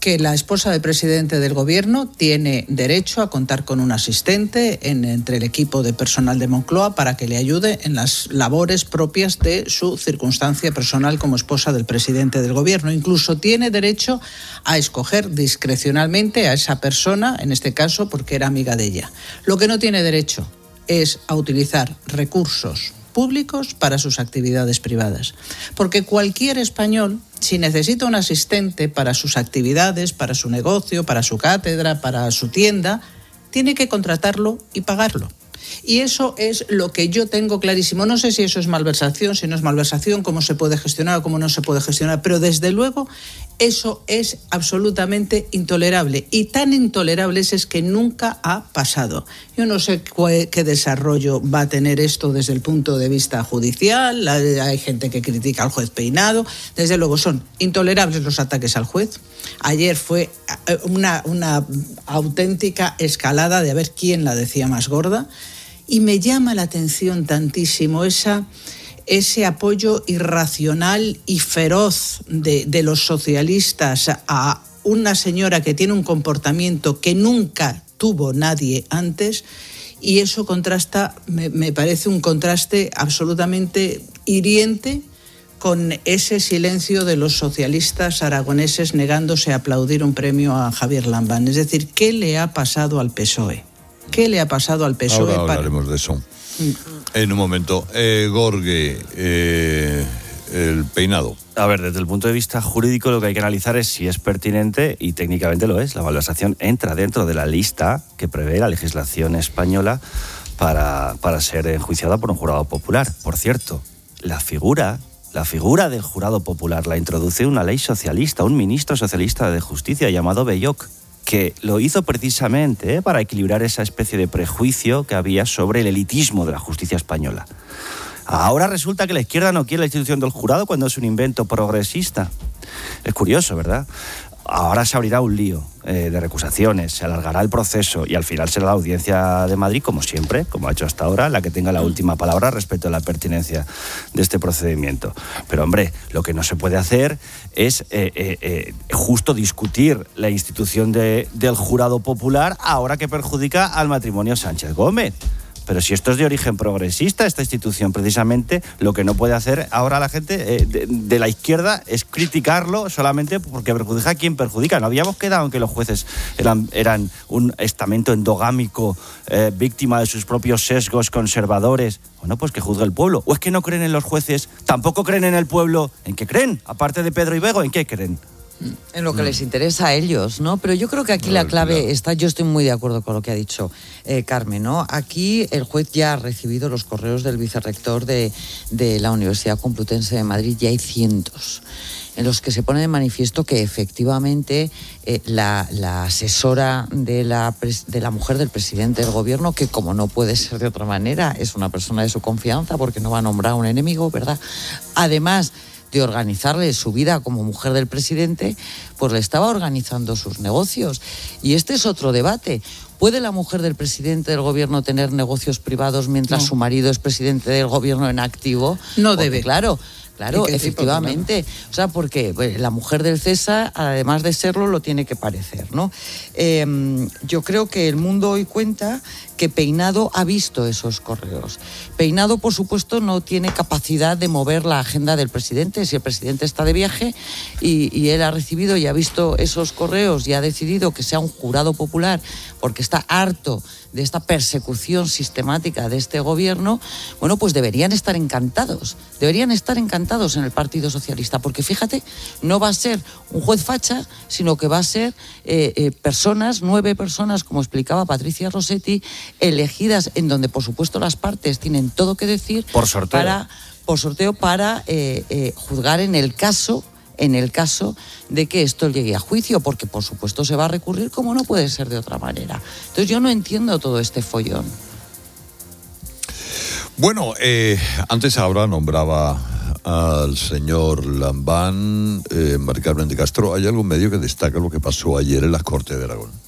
que la esposa del presidente del gobierno tiene derecho a contar con un asistente en, entre el equipo de personal de Moncloa para que le ayude en las labores propias de su circunstancia personal como esposa del presidente del gobierno. Incluso tiene derecho a escoger discrecionalmente a esa persona, en este caso porque era amiga de ella. Lo que no tiene derecho es a utilizar recursos públicos para sus actividades privadas. Porque cualquier español, si necesita un asistente para sus actividades, para su negocio, para su cátedra, para su tienda, tiene que contratarlo y pagarlo. Y eso es lo que yo tengo clarísimo. No sé si eso es malversación, si no es malversación, cómo se puede gestionar o cómo no se puede gestionar, pero desde luego eso es absolutamente intolerable. Y tan intolerable es, es que nunca ha pasado. Yo no sé cuál, qué desarrollo va a tener esto desde el punto de vista judicial. Hay gente que critica al juez Peinado. Desde luego son intolerables los ataques al juez. Ayer fue una, una auténtica escalada de a ver quién la decía más gorda. Y me llama la atención tantísimo esa, ese apoyo irracional y feroz de, de los socialistas a una señora que tiene un comportamiento que nunca tuvo nadie antes, y eso contrasta, me, me parece un contraste absolutamente hiriente con ese silencio de los socialistas aragoneses negándose a aplaudir un premio a Javier Lambán. Es decir, ¿qué le ha pasado al P S O E? ¿Qué le ha pasado al P S O E? Ahora hablaremos de eso. En un momento. Eh, Gorge, eh, el Peinado. A ver, desde el punto de vista jurídico lo que hay que analizar es si es pertinente, y técnicamente lo es. La malversación entra dentro de la lista que prevé la legislación española para, para ser enjuiciada por un jurado popular. Por cierto, la figura... La figura del jurado popular la introduce una ley socialista, un ministro socialista de justicia llamado Belloc, que lo hizo precisamente ¿eh? para equilibrar esa especie de prejuicio que había sobre el elitismo de la justicia española. Ahora resulta que la izquierda no quiere la institución del jurado cuando es un invento progresista. Es curioso, ¿verdad? Ahora se abrirá un lío eh, de recusaciones, se alargará el proceso y al final será la Audiencia de Madrid, como siempre, como ha hecho hasta ahora, la que tenga la última palabra respecto a la pertinencia de este procedimiento. Pero, hombre, lo que no se puede hacer es eh, eh, eh, justo discutir la institución de, del jurado popular ahora que perjudica al matrimonio Sánchez Gómez. Pero si esto es de origen progresista, esta institución, precisamente lo que no puede hacer ahora la gente eh, de, de la izquierda es criticarlo solamente porque perjudica a quien perjudica. ¿No habíamos quedado en que los jueces eran, eran un estamento endogámico, eh, víctima de sus propios sesgos conservadores? Bueno, pues que juzgue el pueblo. ¿O es que no creen en los jueces? ¿Tampoco creen en el pueblo? ¿En qué creen? Aparte de Pedro y Bego, ¿en qué creen? En lo que les interesa a ellos, ¿no? Pero yo creo que aquí la clave está, yo estoy muy de acuerdo con lo que ha dicho eh, Carmen, ¿no? Aquí el juez ya ha recibido los correos del vicerrector de, de la Universidad Complutense de Madrid, ya hay cientos, en los que se pone de manifiesto que efectivamente eh, la, la asesora de la, de la mujer del presidente del gobierno, que como no puede ser de otra manera, es una persona de su confianza porque no va a nombrar a un enemigo, ¿verdad? Además de organizarle su vida como mujer del presidente, pues le estaba organizando sus negocios. Y este es otro debate. ¿Puede la mujer del presidente del gobierno tener negocios privados mientras no. su marido es presidente del gobierno en activo? No porque, debe. Claro, claro, efectivamente. O sea, porque pues, la mujer del César, además de serlo, lo tiene que parecer, ¿no? Eh, yo creo que el mundo hoy cuenta que Peinado ha visto esos correos. Peinado, por supuesto, no tiene capacidad de mover la agenda del presidente. Si el presidente está de viaje y, y él ha recibido y ha visto esos correos y ha decidido que sea un jurado popular porque está harto de esta persecución sistemática de este gobierno, bueno, pues deberían estar encantados. Deberían estar encantados en el Partido Socialista, porque fíjate, no va a ser un juez facha, sino que va a ser eh, eh, personas, nueve personas, como explicaba Patricia Rossetti, elegidas en donde, por supuesto, las partes tienen todo que decir. Por sorteo. Para, por sorteo para eh, eh, juzgar en el caso en el caso de que esto llegue a juicio, porque por supuesto se va a recurrir como no puede ser de otra manera. Entonces yo no entiendo todo este follón. Bueno, eh, antes ahora nombraba al señor Lambán, eh, Mari Carmen de Castro. ¿Hay algún medio que destaca lo que pasó ayer en las Cortes de Aragón?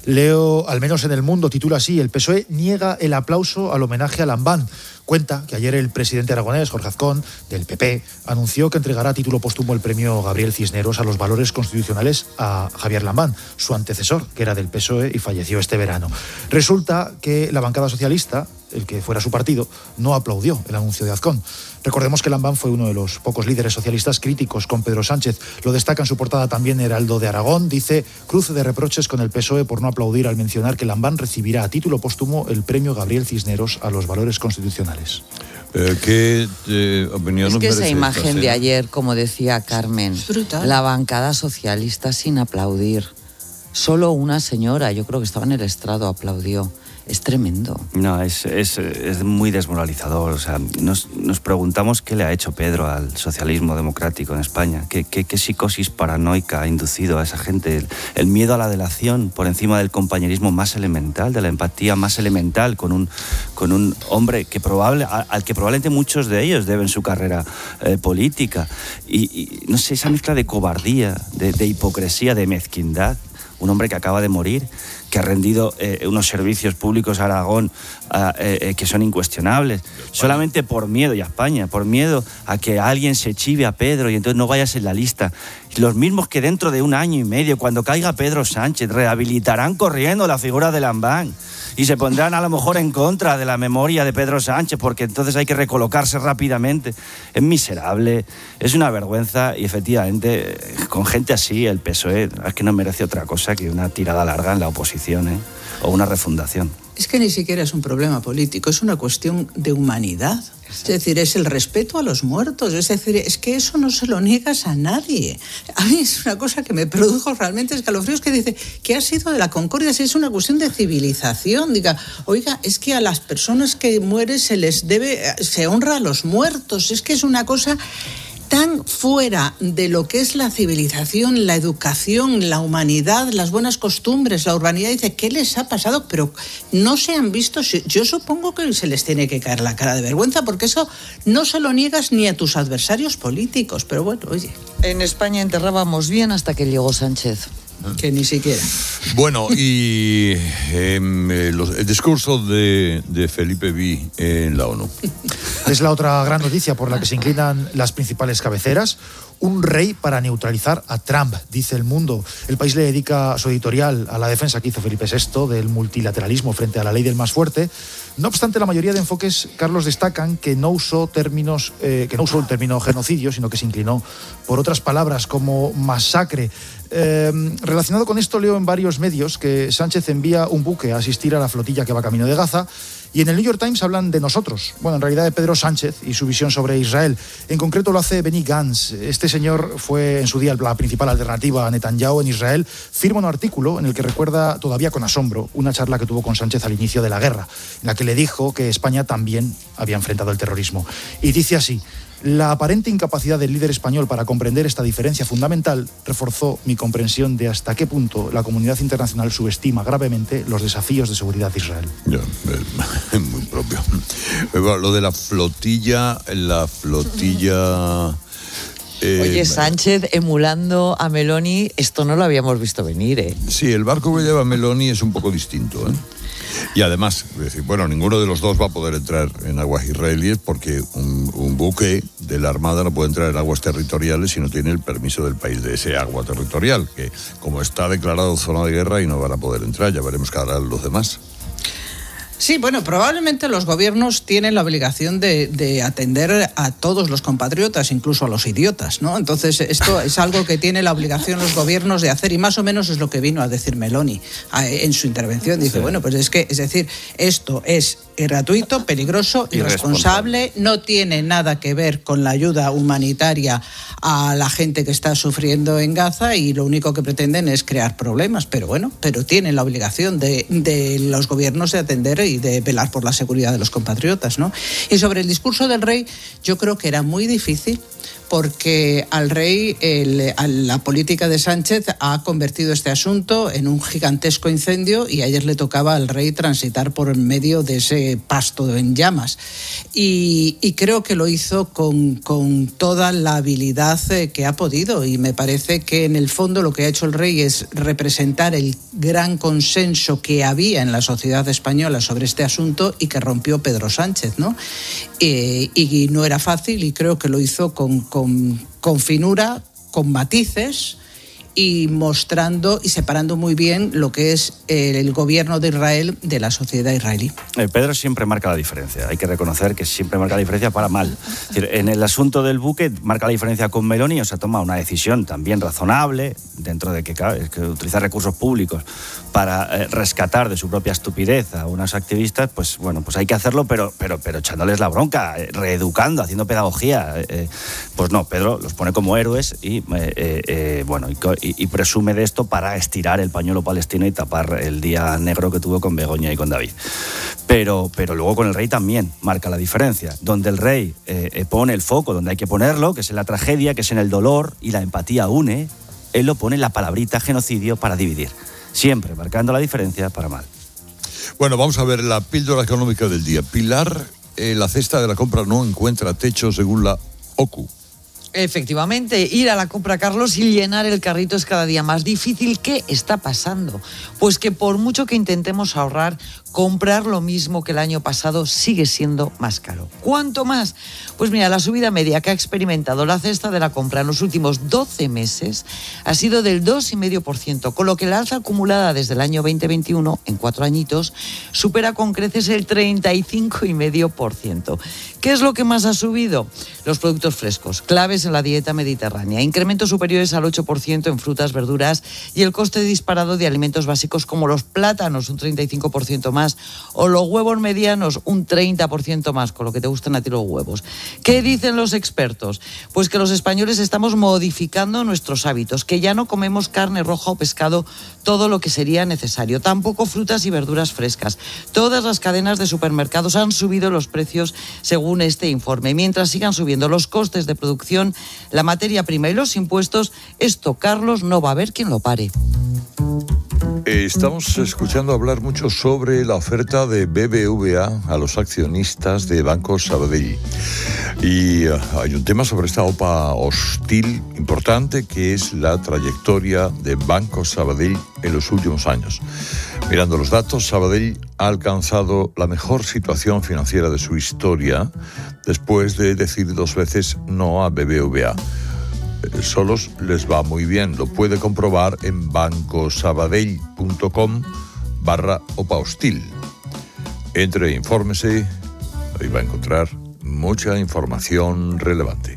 Leo, al menos en El Mundo, titula así: el P S O E niega el aplauso al homenaje a Lambán. Cuenta que ayer el presidente aragonés, Jorge Azcón, del P P, anunció que entregará a título póstumo el premio Gabriel Cisneros a los valores constitucionales a Javier Lambán, su antecesor, que era del P S O E y falleció este verano. Resulta que la bancada socialista, el que fuera su partido, no aplaudió el anuncio de Azcón. Recordemos que Lambán fue uno de los pocos líderes socialistas críticos con Pedro Sánchez. Lo destaca en su portada también Heraldo de Aragón. Dice: cruce de reproches con el P S O E por no aplaudir al mencionar que Lambán recibirá a título póstumo el premio Gabriel Cisneros a los valores constitucionales. Eh, ¿Qué eh, opinión es nos que esa merece imagen esta de escena? ayer, como decía Carmen, la bancada socialista sin aplaudir. Solo una señora, yo creo que estaba en el estrado, aplaudió. Es tremendo. No, es, es, es muy desmoralizador. O sea, nos, nos preguntamos qué le ha hecho Pedro al socialismo democrático en España. ¿Qué, qué, qué psicosis paranoica ha inducido a esa gente? El, el miedo a la delación por encima del compañerismo más elemental, de la empatía más elemental con un, con un hombre que probable, al que probablemente muchos de ellos deben su carrera eh, política. Y, y, no sé, esa mezcla de cobardía, de, de hipocresía, de mezquindad. Un hombre que acaba de morir, que ha rendido eh, unos servicios públicos a Aragón eh, eh, que son incuestionables, solamente por miedo, y a España, por miedo a que alguien se chive a Pedro y entonces no vayas en la lista. Los mismos que dentro de un año y medio, cuando caiga Pedro Sánchez, rehabilitarán corriendo la figura de Lambán y se pondrán a lo mejor en contra de la memoria de Pedro Sánchez, porque entonces hay que recolocarse rápidamente. Es miserable, es una vergüenza, y efectivamente con gente así el P S O E es que no merece otra cosa que una tirada larga en la oposición, ¿eh? O una refundación. Es que ni siquiera es un problema político, es una cuestión de humanidad. Es decir, es el respeto a los muertos. Es decir, es que eso no se lo niegas a nadie. A mí es una cosa que me produjo realmente escalofríos, que dice que ha sido de la concordia, si es una cuestión de civilización. Diga, oiga, es que a las personas que mueren se les debe, se honra a los muertos. Es que es una cosa tan fuera de lo que es la civilización, la educación, la humanidad, las buenas costumbres, la urbanidad. Dice, ¿qué les ha pasado? Pero no se han visto. Yo supongo que se les tiene que caer la cara de vergüenza, porque eso no se lo niegas ni a tus adversarios políticos. Pero bueno, oye. En España enterrábamos bien hasta que llegó Sánchez. Que ni siquiera. Bueno, y eh, los, el discurso de, de Felipe V en la ONU. Es la otra gran noticia por la que se inclinan las principales cabeceras. Un rey para neutralizar a Trump, dice El Mundo. El País le dedica su editorial a la defensa que hizo Felipe sexto del multilateralismo frente a la ley del más fuerte. No obstante, la mayoría de enfoques, Carlos, destacan que no usó términos, eh, que no usó el término genocidio, sino que se inclinó por otras palabras como masacre. Eh, relacionado con esto, leo en varios medios que Sánchez envía un buque a asistir a la flotilla que va camino de Gaza. Y en el New York Times hablan de nosotros, bueno, en realidad de Pedro Sánchez y su visión sobre Israel. En concreto lo hace Benny Gantz. Este señor fue en su día la principal alternativa a Netanyahu en Israel. Firma un artículo en el que recuerda todavía con asombro una charla que tuvo con Sánchez al inicio de la guerra, en la que le dijo que España también había enfrentado el terrorismo. Y dice así: la aparente incapacidad del líder español para comprender esta diferencia fundamental reforzó mi comprensión de hasta qué punto la comunidad internacional subestima gravemente los desafíos de seguridad de Israel. Ya, es muy propio. Lo de la flotilla, la flotilla... Eh, Oye, Sánchez emulando a Meloni, esto no lo habíamos visto venir, ¿eh? Sí, el barco que lleva Meloni es un poco distinto, ¿eh? Y además, decir, bueno, ninguno de los dos va a poder entrar en aguas israelíes porque un, un buque de la Armada no puede entrar en aguas territoriales si no tiene el permiso del país de ese agua territorial, que como está declarado zona de guerra y no van a poder entrar, ya veremos qué harán los demás. Sí, bueno, probablemente los gobiernos tienen la obligación de, de atender a todos los compatriotas, incluso a los idiotas, ¿no? Entonces, esto es algo que tiene la obligación los gobiernos de hacer, y más o menos es lo que vino a decir Meloni en su intervención. Dice, sí. bueno, pues es que, es decir, esto es gratuito, peligroso, irresponsable, irresponsable, no tiene nada que ver con la ayuda humanitaria a la gente que está sufriendo en Gaza, y lo único que pretenden es crear problemas. Pero bueno, pero tienen la obligación de, de los gobiernos de atender y de velar por la seguridad de los compatriotas, ¿no? Y sobre el discurso del rey, yo creo que era muy difícil, porque al rey, el, a la política de Sánchez ha convertido este asunto en un gigantesco incendio y ayer le tocaba al rey transitar por en medio de ese pasto en llamas. Y, y creo que lo hizo con, con toda la habilidad que ha podido, y me parece que en el fondo lo que ha hecho el rey es representar el gran consenso que había en la sociedad española sobre este asunto y que rompió Pedro Sánchez, ¿no? Eh, y no era fácil, y creo que lo hizo con, con, con finura, con matices, y mostrando y separando muy bien lo que es el gobierno de Israel de la sociedad israelí. Eh, Pedro siempre marca la diferencia, hay que reconocer que siempre marca la diferencia para mal. Es decir, en el asunto del buque marca la diferencia con Meloni, o sea, toma una decisión también razonable, dentro de que, claro, es que utilizar recursos públicos para eh, rescatar de su propia estupidez a unas activistas, pues bueno, pues hay que hacerlo, pero, pero, pero echándoles la bronca, eh, reeducando, haciendo pedagogía. Eh, pues no, Pedro los pone como héroes y, eh, eh, bueno, y, y, y presume de esto para estirar el pañuelo palestino y tapar el día negro que tuvo con Begoña y con David. Pero, pero luego con el rey también marca la diferencia. Donde el rey eh, pone el foco donde hay que ponerlo, que es en la tragedia, que es en el dolor, y la empatía une, él lo pone en la palabrita genocidio para dividir. Siempre marcando la diferencia para mal. Bueno, vamos a ver la píldora económica del día. Pilar, eh, la cesta de la compra no encuentra techo según la O C U. Efectivamente, ir a la compra, Carlos, y llenar el carrito es cada día más difícil. ¿Qué está pasando? Pues que por mucho que intentemos ahorrar, comprar lo mismo que el año pasado sigue siendo más caro. ¿Cuánto más? Pues mira, la subida media que ha experimentado la cesta de la compra en los últimos doce meses ha sido del dos coma cinco por ciento, con lo que la alza acumulada desde el año veinte veintiuno, en cuatro añitos, supera con creces el treinta y cinco coma cinco por ciento. ¿Qué es lo que más ha subido? Los productos frescos, claves en la dieta mediterránea, incrementos superiores al ocho por ciento en frutas, verduras, y el coste disparado de alimentos básicos como los plátanos, un treinta y cinco por ciento más, o los huevos medianos, un treinta por ciento más, con lo que te gustan a ti los huevos. ¿Qué dicen los expertos? Pues que los españoles estamos modificando nuestros hábitos, que ya no comemos carne roja o pescado todo lo que sería necesario, tampoco frutas y verduras frescas. Todas las cadenas de supermercados han subido los precios según este informe. Mientras sigan subiendo los costes de producción, la materia prima y los impuestos, esto, Carlos, no va a haber quien lo pare. Estamos escuchando hablar mucho sobre la oferta de B B V A a los accionistas de Banco Sabadell. Y uh, hay un tema sobre esta OPA hostil importante, que es la trayectoria de Banco Sabadell en los últimos años. Mirando los datos, Sabadell ha alcanzado la mejor situación financiera de su historia después de decir dos veces no a B B V A. Solos les va muy bien, lo puede comprobar en bancosabadell.com barra OPA hostil. Entre e infórmese, ahí va a encontrar mucha información relevante.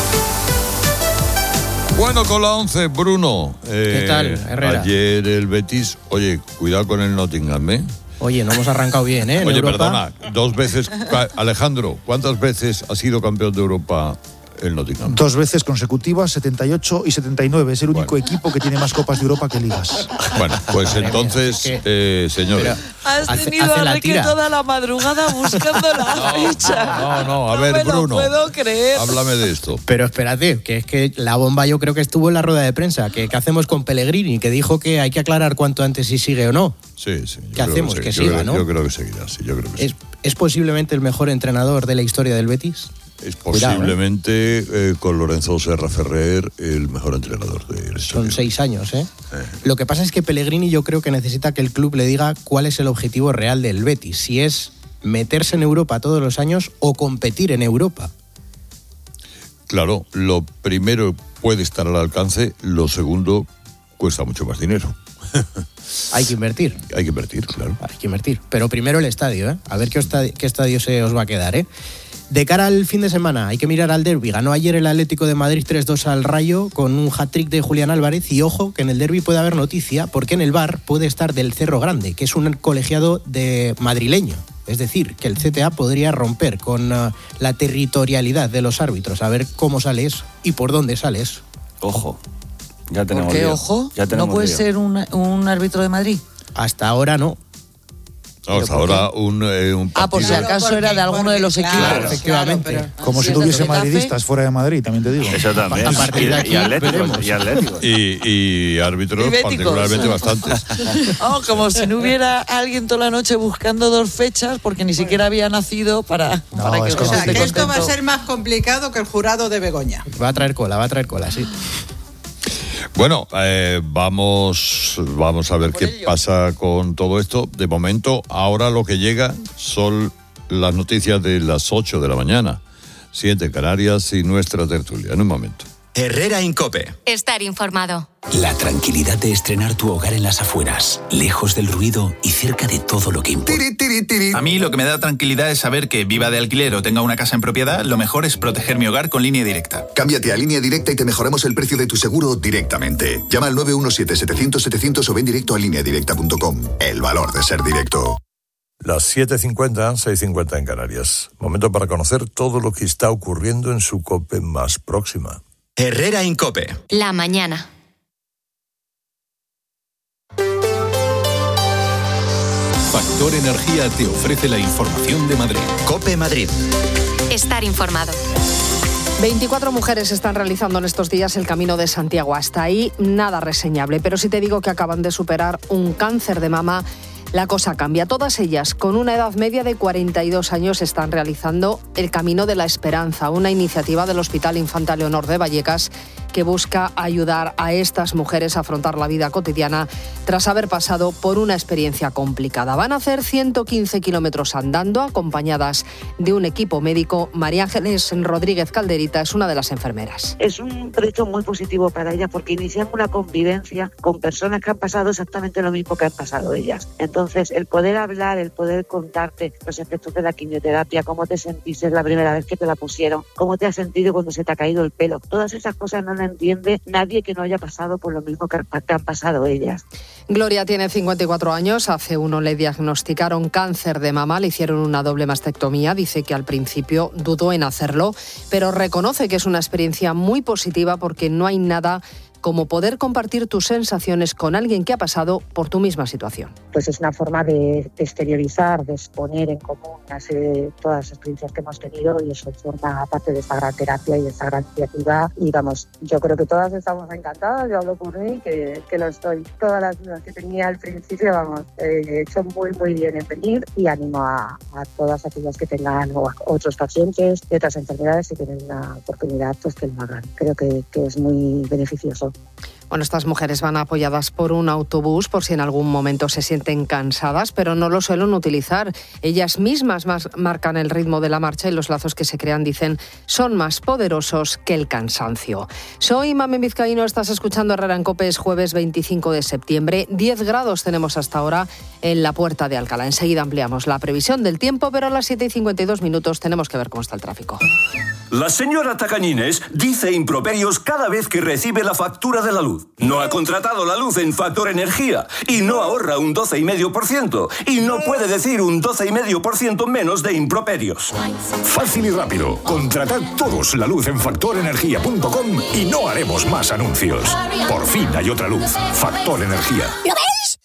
Bueno, con la once, Bruno. Eh, ¿Qué tal, Herrera? Ayer el Betis, oye, cuidado con el Nottingham, ¿eh? Oye, no hemos arrancado bien, ¿eh? En Oye, Europa. perdona, dos veces, Alejandro, ¿cuántas veces ha sido campeón de Europa el Nottingham? Dos veces consecutivas, setenta y ocho y setenta y nueve. Es el único bueno. equipo que tiene más Copas de Europa que ligas. Bueno, pues entonces, eh, señores. Has tenido a Enrique toda la madrugada buscando la no, fecha. No, no, a no ver, me Bruno. No puedo creer. Háblame de esto. Pero espérate, que es que la bomba yo creo que estuvo en la rueda de prensa. ¿Qué hacemos con Pellegrini? Que dijo que hay que aclarar cuánto antes si sigue o no. Sí, sí. ¿Qué hacemos? Que, que yo siga, creo, ¿no? Yo creo que seguirá, sí, yo creo que ¿Es, sí. ¿Es posiblemente el mejor entrenador de la historia del Betis? Es posiblemente, Cuidado, ¿eh? eh, con Lorenzo Serra Ferrer, el mejor entrenador de la historia. Son seis años, ¿eh? eh. Lo que pasa es que Pellegrini yo creo que necesita que el club le diga cuál es el objetivo real del Betis. Si es meterse en Europa todos los años o competir en Europa. Claro, lo primero puede estar al alcance, lo segundo cuesta mucho más dinero. Hay que invertir. Hay que invertir, claro. Hay que invertir. Pero primero el estadio, ¿eh? A ver qué estadio, qué estadio se os va a quedar, ¿eh? De cara al fin de semana, hay que mirar al derbi. Ganó ayer el Atlético de Madrid tres dos al Rayo con un hat-trick de Julián Álvarez. Y ojo, que en el derbi puede haber noticia, porque en el V A R puede estar del Cerro Grande, que es un colegiado de madrileño. Es decir, que el C T A podría romper con uh, la territorialidad de los árbitros. A ver cómo sale eso y por dónde sale eso. Ojo. Ya tenemos ¿Por qué, lío. ojo? Ya tenemos ¿No puede lío. ser un, un árbitro de Madrid? Hasta ahora no. Vamos, ahora un, eh, un Ah, por si acaso era de alguno de los equipos. Claro, efectivamente. Claro, como si tuviese madridistas fuera de Madrid, también te digo. Eso también. A partir de aquí, y atléticos, veremos. y atléticos. Y, y árbitros Y béticos. particularmente bastantes. Oh, como si no hubiera alguien toda la noche buscando dos fechas porque ni siquiera había nacido para, No, para que es José como- O sea, esté que esto va a contento. ser más complicado que el jurado de Begoña. Va a traer cola, va a traer cola, sí. Bueno, eh, vamos, vamos a ver qué pasa con todo esto. De momento, ahora lo que llega son las noticias de las ocho de la mañana. siete en Canarias y nuestra tertulia. En un momento. Herrera en COPE. Estar informado. La tranquilidad de estrenar tu hogar en las afueras, lejos del ruido y cerca de todo lo que importa. A mí lo que me da tranquilidad es saber que viva de alquiler o tenga una casa en propiedad, lo mejor es proteger mi hogar con Línea Directa. Cámbiate a Línea Directa y te mejoramos el precio de tu seguro directamente. Llama al nueve uno siete, setecientos, setecientos o ven directo a línea directa punto com. El valor de ser directo. Las siete cincuenta, seis cincuenta en Canarias. Momento para conocer todo lo que está ocurriendo en su COPE más próxima. Herrera en COPE. La mañana. Factor Energía te ofrece la información de Madrid. COPE Madrid. Estar informado. veinticuatro mujeres están realizando en estos días el Camino de Santiago. Hasta ahí nada reseñable, pero si te digo que acaban de superar un cáncer de mama, la cosa cambia. Todas ellas, con una edad media de cuarenta y dos años, están realizando el Camino de la Esperanza, una iniciativa del Hospital Infanta Leonor de Vallecas que busca ayudar a estas mujeres a afrontar la vida cotidiana tras haber pasado por una experiencia complicada. Van a hacer ciento quince kilómetros andando, acompañadas de un equipo médico. María Ángeles Rodríguez Calderita es una de las enfermeras. Es un proyecto muy positivo para ellas porque iniciamos una convivencia con personas que han pasado exactamente lo mismo que han pasado ellas. Entonces, el poder hablar, el poder contarte los efectos de la quimioterapia, cómo te sentiste la primera vez que te la pusieron, cómo te has sentido cuando se te ha caído el pelo, todas esas cosas no las entiende nadie que no haya pasado por lo mismo que han pasado ellas. Gloria tiene cincuenta y cuatro años, hace uno le diagnosticaron cáncer de mama, le hicieron una doble mastectomía, dice que al principio dudó en hacerlo, pero reconoce que es una experiencia muy positiva porque no hay nada como poder compartir tus sensaciones con alguien que ha pasado por tu misma situación. Pues es una forma de, de exteriorizar, de exponer en común así, todas las experiencias que hemos tenido y eso forma parte de esta gran terapia y de esta gran iniciativa. Y vamos, yo creo que todas estamos encantadas, yo hablo por mí, que, que lo estoy. Todas las dudas que tenía al principio, vamos, he hecho muy, muy bien en venir y animo a, a todas aquellas que tengan o a otros pacientes de otras enfermedades y tienen la oportunidad, pues que lo hagan. Creo que, que es muy beneficioso. Bueno, estas mujeres van apoyadas por un autobús por si en algún momento se sienten cansadas, pero no lo suelen utilizar. Ellas mismas más marcan el ritmo de la marcha y los lazos que se crean, dicen, son más poderosos que el cansancio. Soy Mamen Vizcaíno, estás escuchando Herrera en COPE, es jueves veinticinco de septiembre. diez grados tenemos hasta ahora en la Puerta de Alcalá. Enseguida ampliamos la previsión del tiempo, pero a las siete y cincuenta y dos minutos tenemos que ver cómo está el tráfico. La señora Tacañines dice improperios cada vez que recibe la factura de la luz. No ha contratado la luz en Factor Energía y no ahorra un doce coma cinco por ciento y no puede decir un doce coma cinco por ciento menos de improperios. Fácil y rápido. Contratad todos la luz en factor energía punto com y no haremos más anuncios. Por fin hay otra luz. Factor Energía. ¿Lo veis?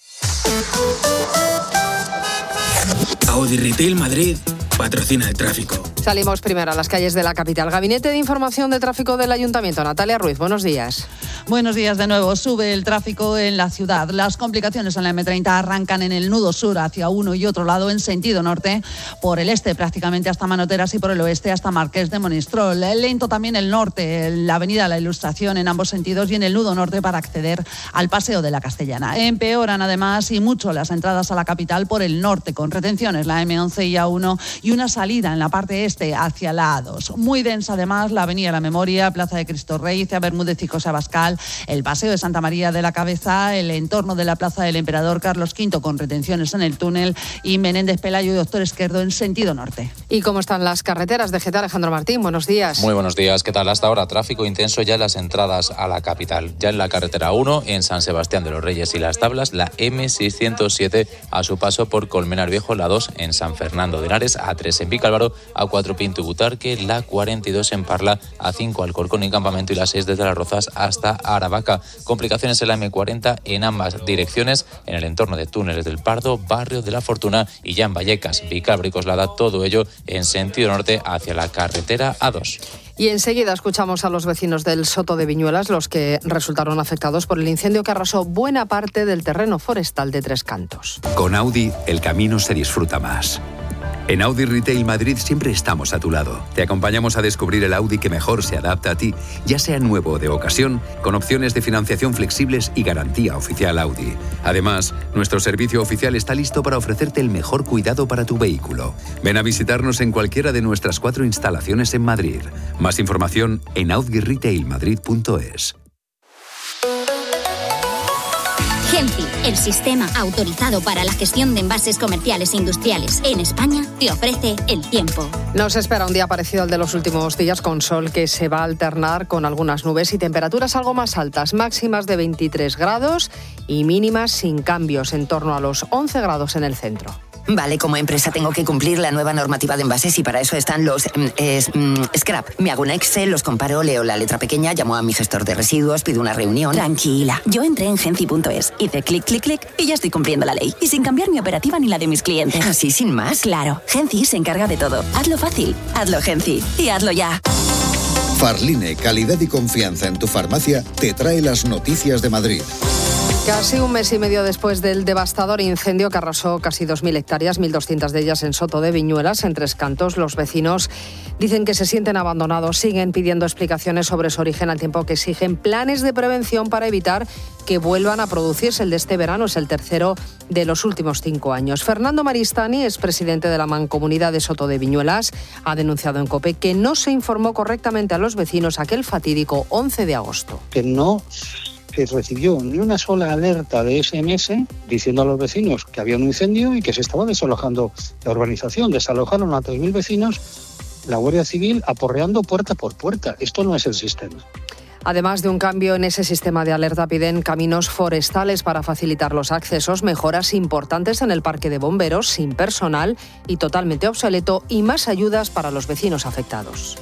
Audi Retail Madrid patrocina el tráfico. Salimos primero a las calles de la capital. Gabinete de Información de Tráfico del Ayuntamiento. Natalia Ruiz, buenos días. Buenos días de nuevo. Sube el tráfico en la ciudad. Las complicaciones en la eme treinta arrancan en el nudo sur hacia uno y otro lado en sentido norte, por el este prácticamente hasta Manoteras y por el oeste hasta Marqués de Monistrol. Lento también el norte, la avenida La Ilustración en ambos sentidos y en el nudo norte para acceder al Paseo de la Castellana. Empeoran además y mucho las entradas a la capital por el norte con retenciones, la eme once y a uno y una salida en la parte este hacia la a dos. Muy densa además la avenida La Memoria, Plaza de Cristo Rey, Cea Bermúdez y José Abascal, el Paseo de Santa María de la Cabeza, el entorno de la Plaza del Emperador Carlos quinto con retenciones en el túnel y Menéndez Pelayo y Doctor Esquerdo en sentido norte. ¿Y cómo están las carreteras de Getafe? Alejandro Martín, buenos días. Muy buenos días, ¿qué tal? Hasta ahora tráfico intenso ya en las entradas a la capital. Ya en la carretera uno, en San Sebastián de los Reyes y Las Tablas, la eme seiscientos siete a su paso por Colmenar Viejo, la dos en San Fernando de Henares, a tres en Vicálvaro, a cuatro cuatro Pinto y Butarque, la cuarenta y dos en Parla, A cinco Alcorcón y Campamento y la seis desde Las Rozas hasta Aravaca. Complicaciones en la eme cuarenta en ambas direcciones, en el entorno de Túneles del Pardo, Barrio de la Fortuna y ya en Vallecas, Vicálvaro y Coslada, todo ello en sentido norte hacia la carretera A dos. Y enseguida escuchamos a los vecinos del Soto de Viñuelas, los que resultaron afectados por el incendio que arrasó buena parte del terreno forestal de Tres Cantos. Con Audi, el camino se disfruta más. En Audi Retail Madrid siempre estamos a tu lado. Te acompañamos a descubrir el Audi que mejor se adapta a ti, ya sea nuevo o de ocasión, con opciones de financiación flexibles y garantía oficial Audi. Además, nuestro servicio oficial está listo para ofrecerte el mejor cuidado para tu vehículo. Ven a visitarnos en cualquiera de nuestras cuatro instalaciones en Madrid. Más información en audi retail madrid punto es. Genci, el sistema autorizado para la gestión de envases comerciales e industriales en España, te ofrece el tiempo. Nos espera un día parecido al de los últimos días, con sol que se va a alternar con algunas nubes y temperaturas algo más altas, máximas de veintitrés grados y mínimas sin cambios, en torno a los once grados en el centro. Vale, como empresa tengo que cumplir la nueva normativa de envases y para eso están los eh, scrap. Me hago un Excel, los comparo, leo la letra pequeña, llamo a mi gestor de residuos, pido una reunión. Tranquila, yo entré en genci punto es, hice clic, clic, clic y ya estoy cumpliendo la ley. Y sin cambiar mi operativa ni la de mis clientes. ¿Así, sin más? Claro, Genci se encarga de todo. Hazlo fácil, hazlo Genci y hazlo ya. Farline, calidad y confianza en tu farmacia, te trae las noticias de Madrid. Casi un mes y medio después del devastador incendio que arrasó casi dos mil hectáreas, mil doscientas de ellas en Soto de Viñuelas, en Tres Cantos, los vecinos dicen que se sienten abandonados, siguen pidiendo explicaciones sobre su origen, al tiempo que exigen planes de prevención para evitar que vuelvan a producirse. El de este verano es el tercero de los últimos cinco años. Fernando Maristani es presidente de la Mancomunidad de Soto de Viñuelas. Ha denunciado en COPE que no se informó correctamente a los vecinos aquel fatídico once de agosto. Que no se recibió ni una sola alerta de ese eme ese diciendo a los vecinos que había un incendio y que se estaba desalojando la urbanización. Desalojaron a tres mil vecinos, la Guardia Civil aporreando puerta por puerta. Esto no es el sistema. Además de un cambio en ese sistema de alerta, piden caminos forestales para facilitar los accesos, mejoras importantes en el parque de bomberos, sin personal y totalmente obsoleto, y más ayudas para los vecinos afectados.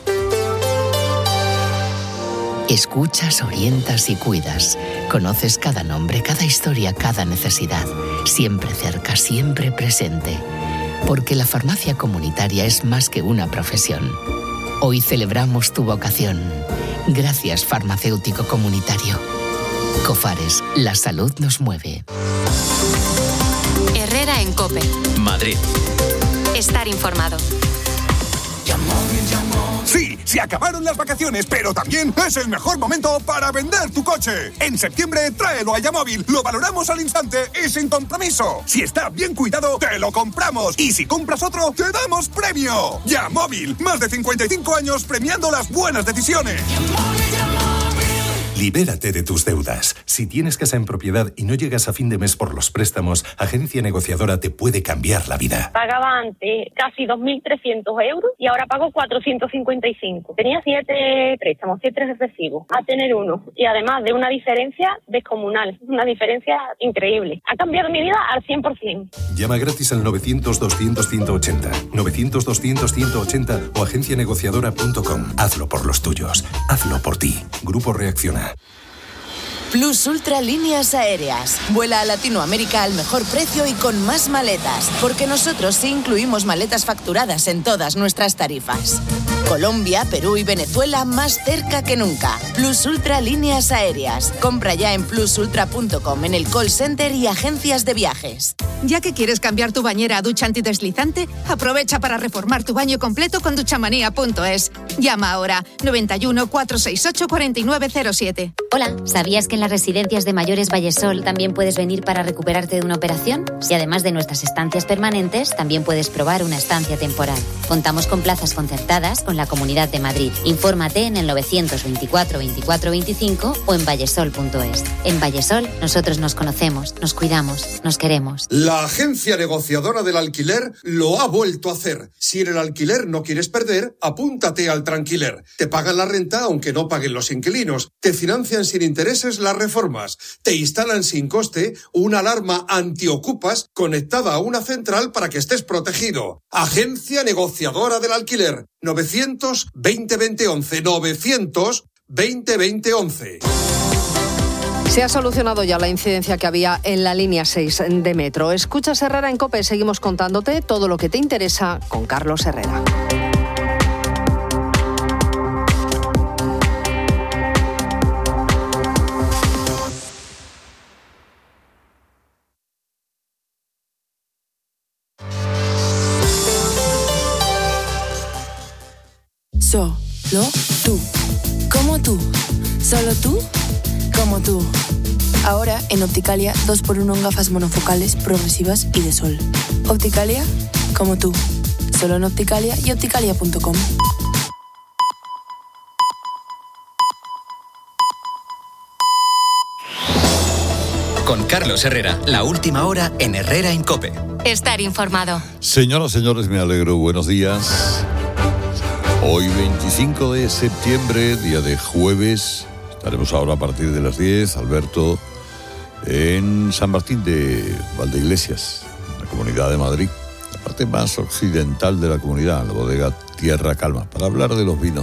Escuchas, orientas y cuidas. Conoces cada nombre, cada historia, cada necesidad. Siempre cerca, siempre presente. Porque la farmacia comunitaria es más que una profesión. Hoy celebramos tu vocación. Gracias, farmacéutico comunitario. Cofares, la salud nos mueve. Herrera en COPE. Madrid. Estar informado. Sí, se acabaron las vacaciones, pero también es el mejor momento para vender tu coche. En septiembre, tráelo a Yamóvil, lo valoramos al instante y sin compromiso. Si está bien cuidado, te lo compramos. Y si compras otro, te damos premio. Yamóvil, más de cincuenta y cinco años premiando las buenas decisiones. Libérate de tus deudas. Si tienes casa en propiedad y no llegas a fin de mes por los préstamos, Agencia Negociadora te puede cambiar la vida. Pagaba antes casi dos mil trescientos euros y ahora pago cuatrocientos cincuenta y cinco. Tenía siete préstamos, siete recibos, a tener uno. Y además de una diferencia descomunal, una diferencia increíble. Ha cambiado mi vida al cien por ciento. Llama gratis al novecientos doscientos ciento ochenta, novecientos doscientos ciento ochenta o agencia negociadora punto com. Hazlo por los tuyos. Hazlo por ti. Grupo Reacciona. Plus Ultra Líneas Aéreas. Vuela a Latinoamérica al mejor precio y con más maletas, porque nosotros sí incluimos maletas facturadas en todas nuestras tarifas. Colombia, Perú y Venezuela más cerca que nunca. Plus Ultra Líneas Aéreas. Compra ya en plus ultra punto com, en el call center y agencias de viajes. Ya que quieres cambiar tu bañera a ducha antideslizante, aprovecha para reformar tu baño completo con duchamanía punto es. Llama ahora noventa y uno, cuatrocientos sesenta y ocho, cuarenta y nueve cero siete. Hola, ¿sabías que en las residencias de mayores Vallesol también puedes venir para recuperarte de una operación? Y además de nuestras estancias permanentes, también puedes probar una estancia temporal. Contamos con plazas concertadas con la Comunidad de Madrid. Infórmate en el novecientos veinticuatro, veinticuatro, veinticinco o en vallesol punto es. En Vallesol, nosotros nos conocemos, nos cuidamos, nos queremos. La agencia negociadora del alquiler lo ha vuelto a hacer. Si en el alquiler no quieres perder, apúntate al Tranquiler. Te pagan la renta aunque no paguen los inquilinos. Te financian sin intereses las reformas. Te instalan sin coste una alarma antiocupas conectada a una central para que estés protegido. Agencia negociadora del alquiler. novecientos veinte veinte once. novecientos veinte veinte once. Se ha solucionado ya la incidencia que había en la línea seis de metro. Escuchas Herrera en COPE. Seguimos contándote todo lo que te interesa con Carlos Herrera. Solo tú, como tú, solo tú, como tú. Ahora en Opticalia dos por uno en gafas monofocales, progresivas y de sol. Opticalia, como tú. Solo en Opticalia y opticalia punto com. Con Carlos Herrera, la última hora en Herrera en COPE. Estar informado. Señoras, señores, me alegro. Buenos días. Hoy veinticinco de septiembre, día de jueves, estaremos ahora a partir de las diez, Alberto, en San Martín de Valdeiglesias, la Comunidad de Madrid, la parte más occidental de la comunidad, la bodega Tierra Calma, para hablar de los vinos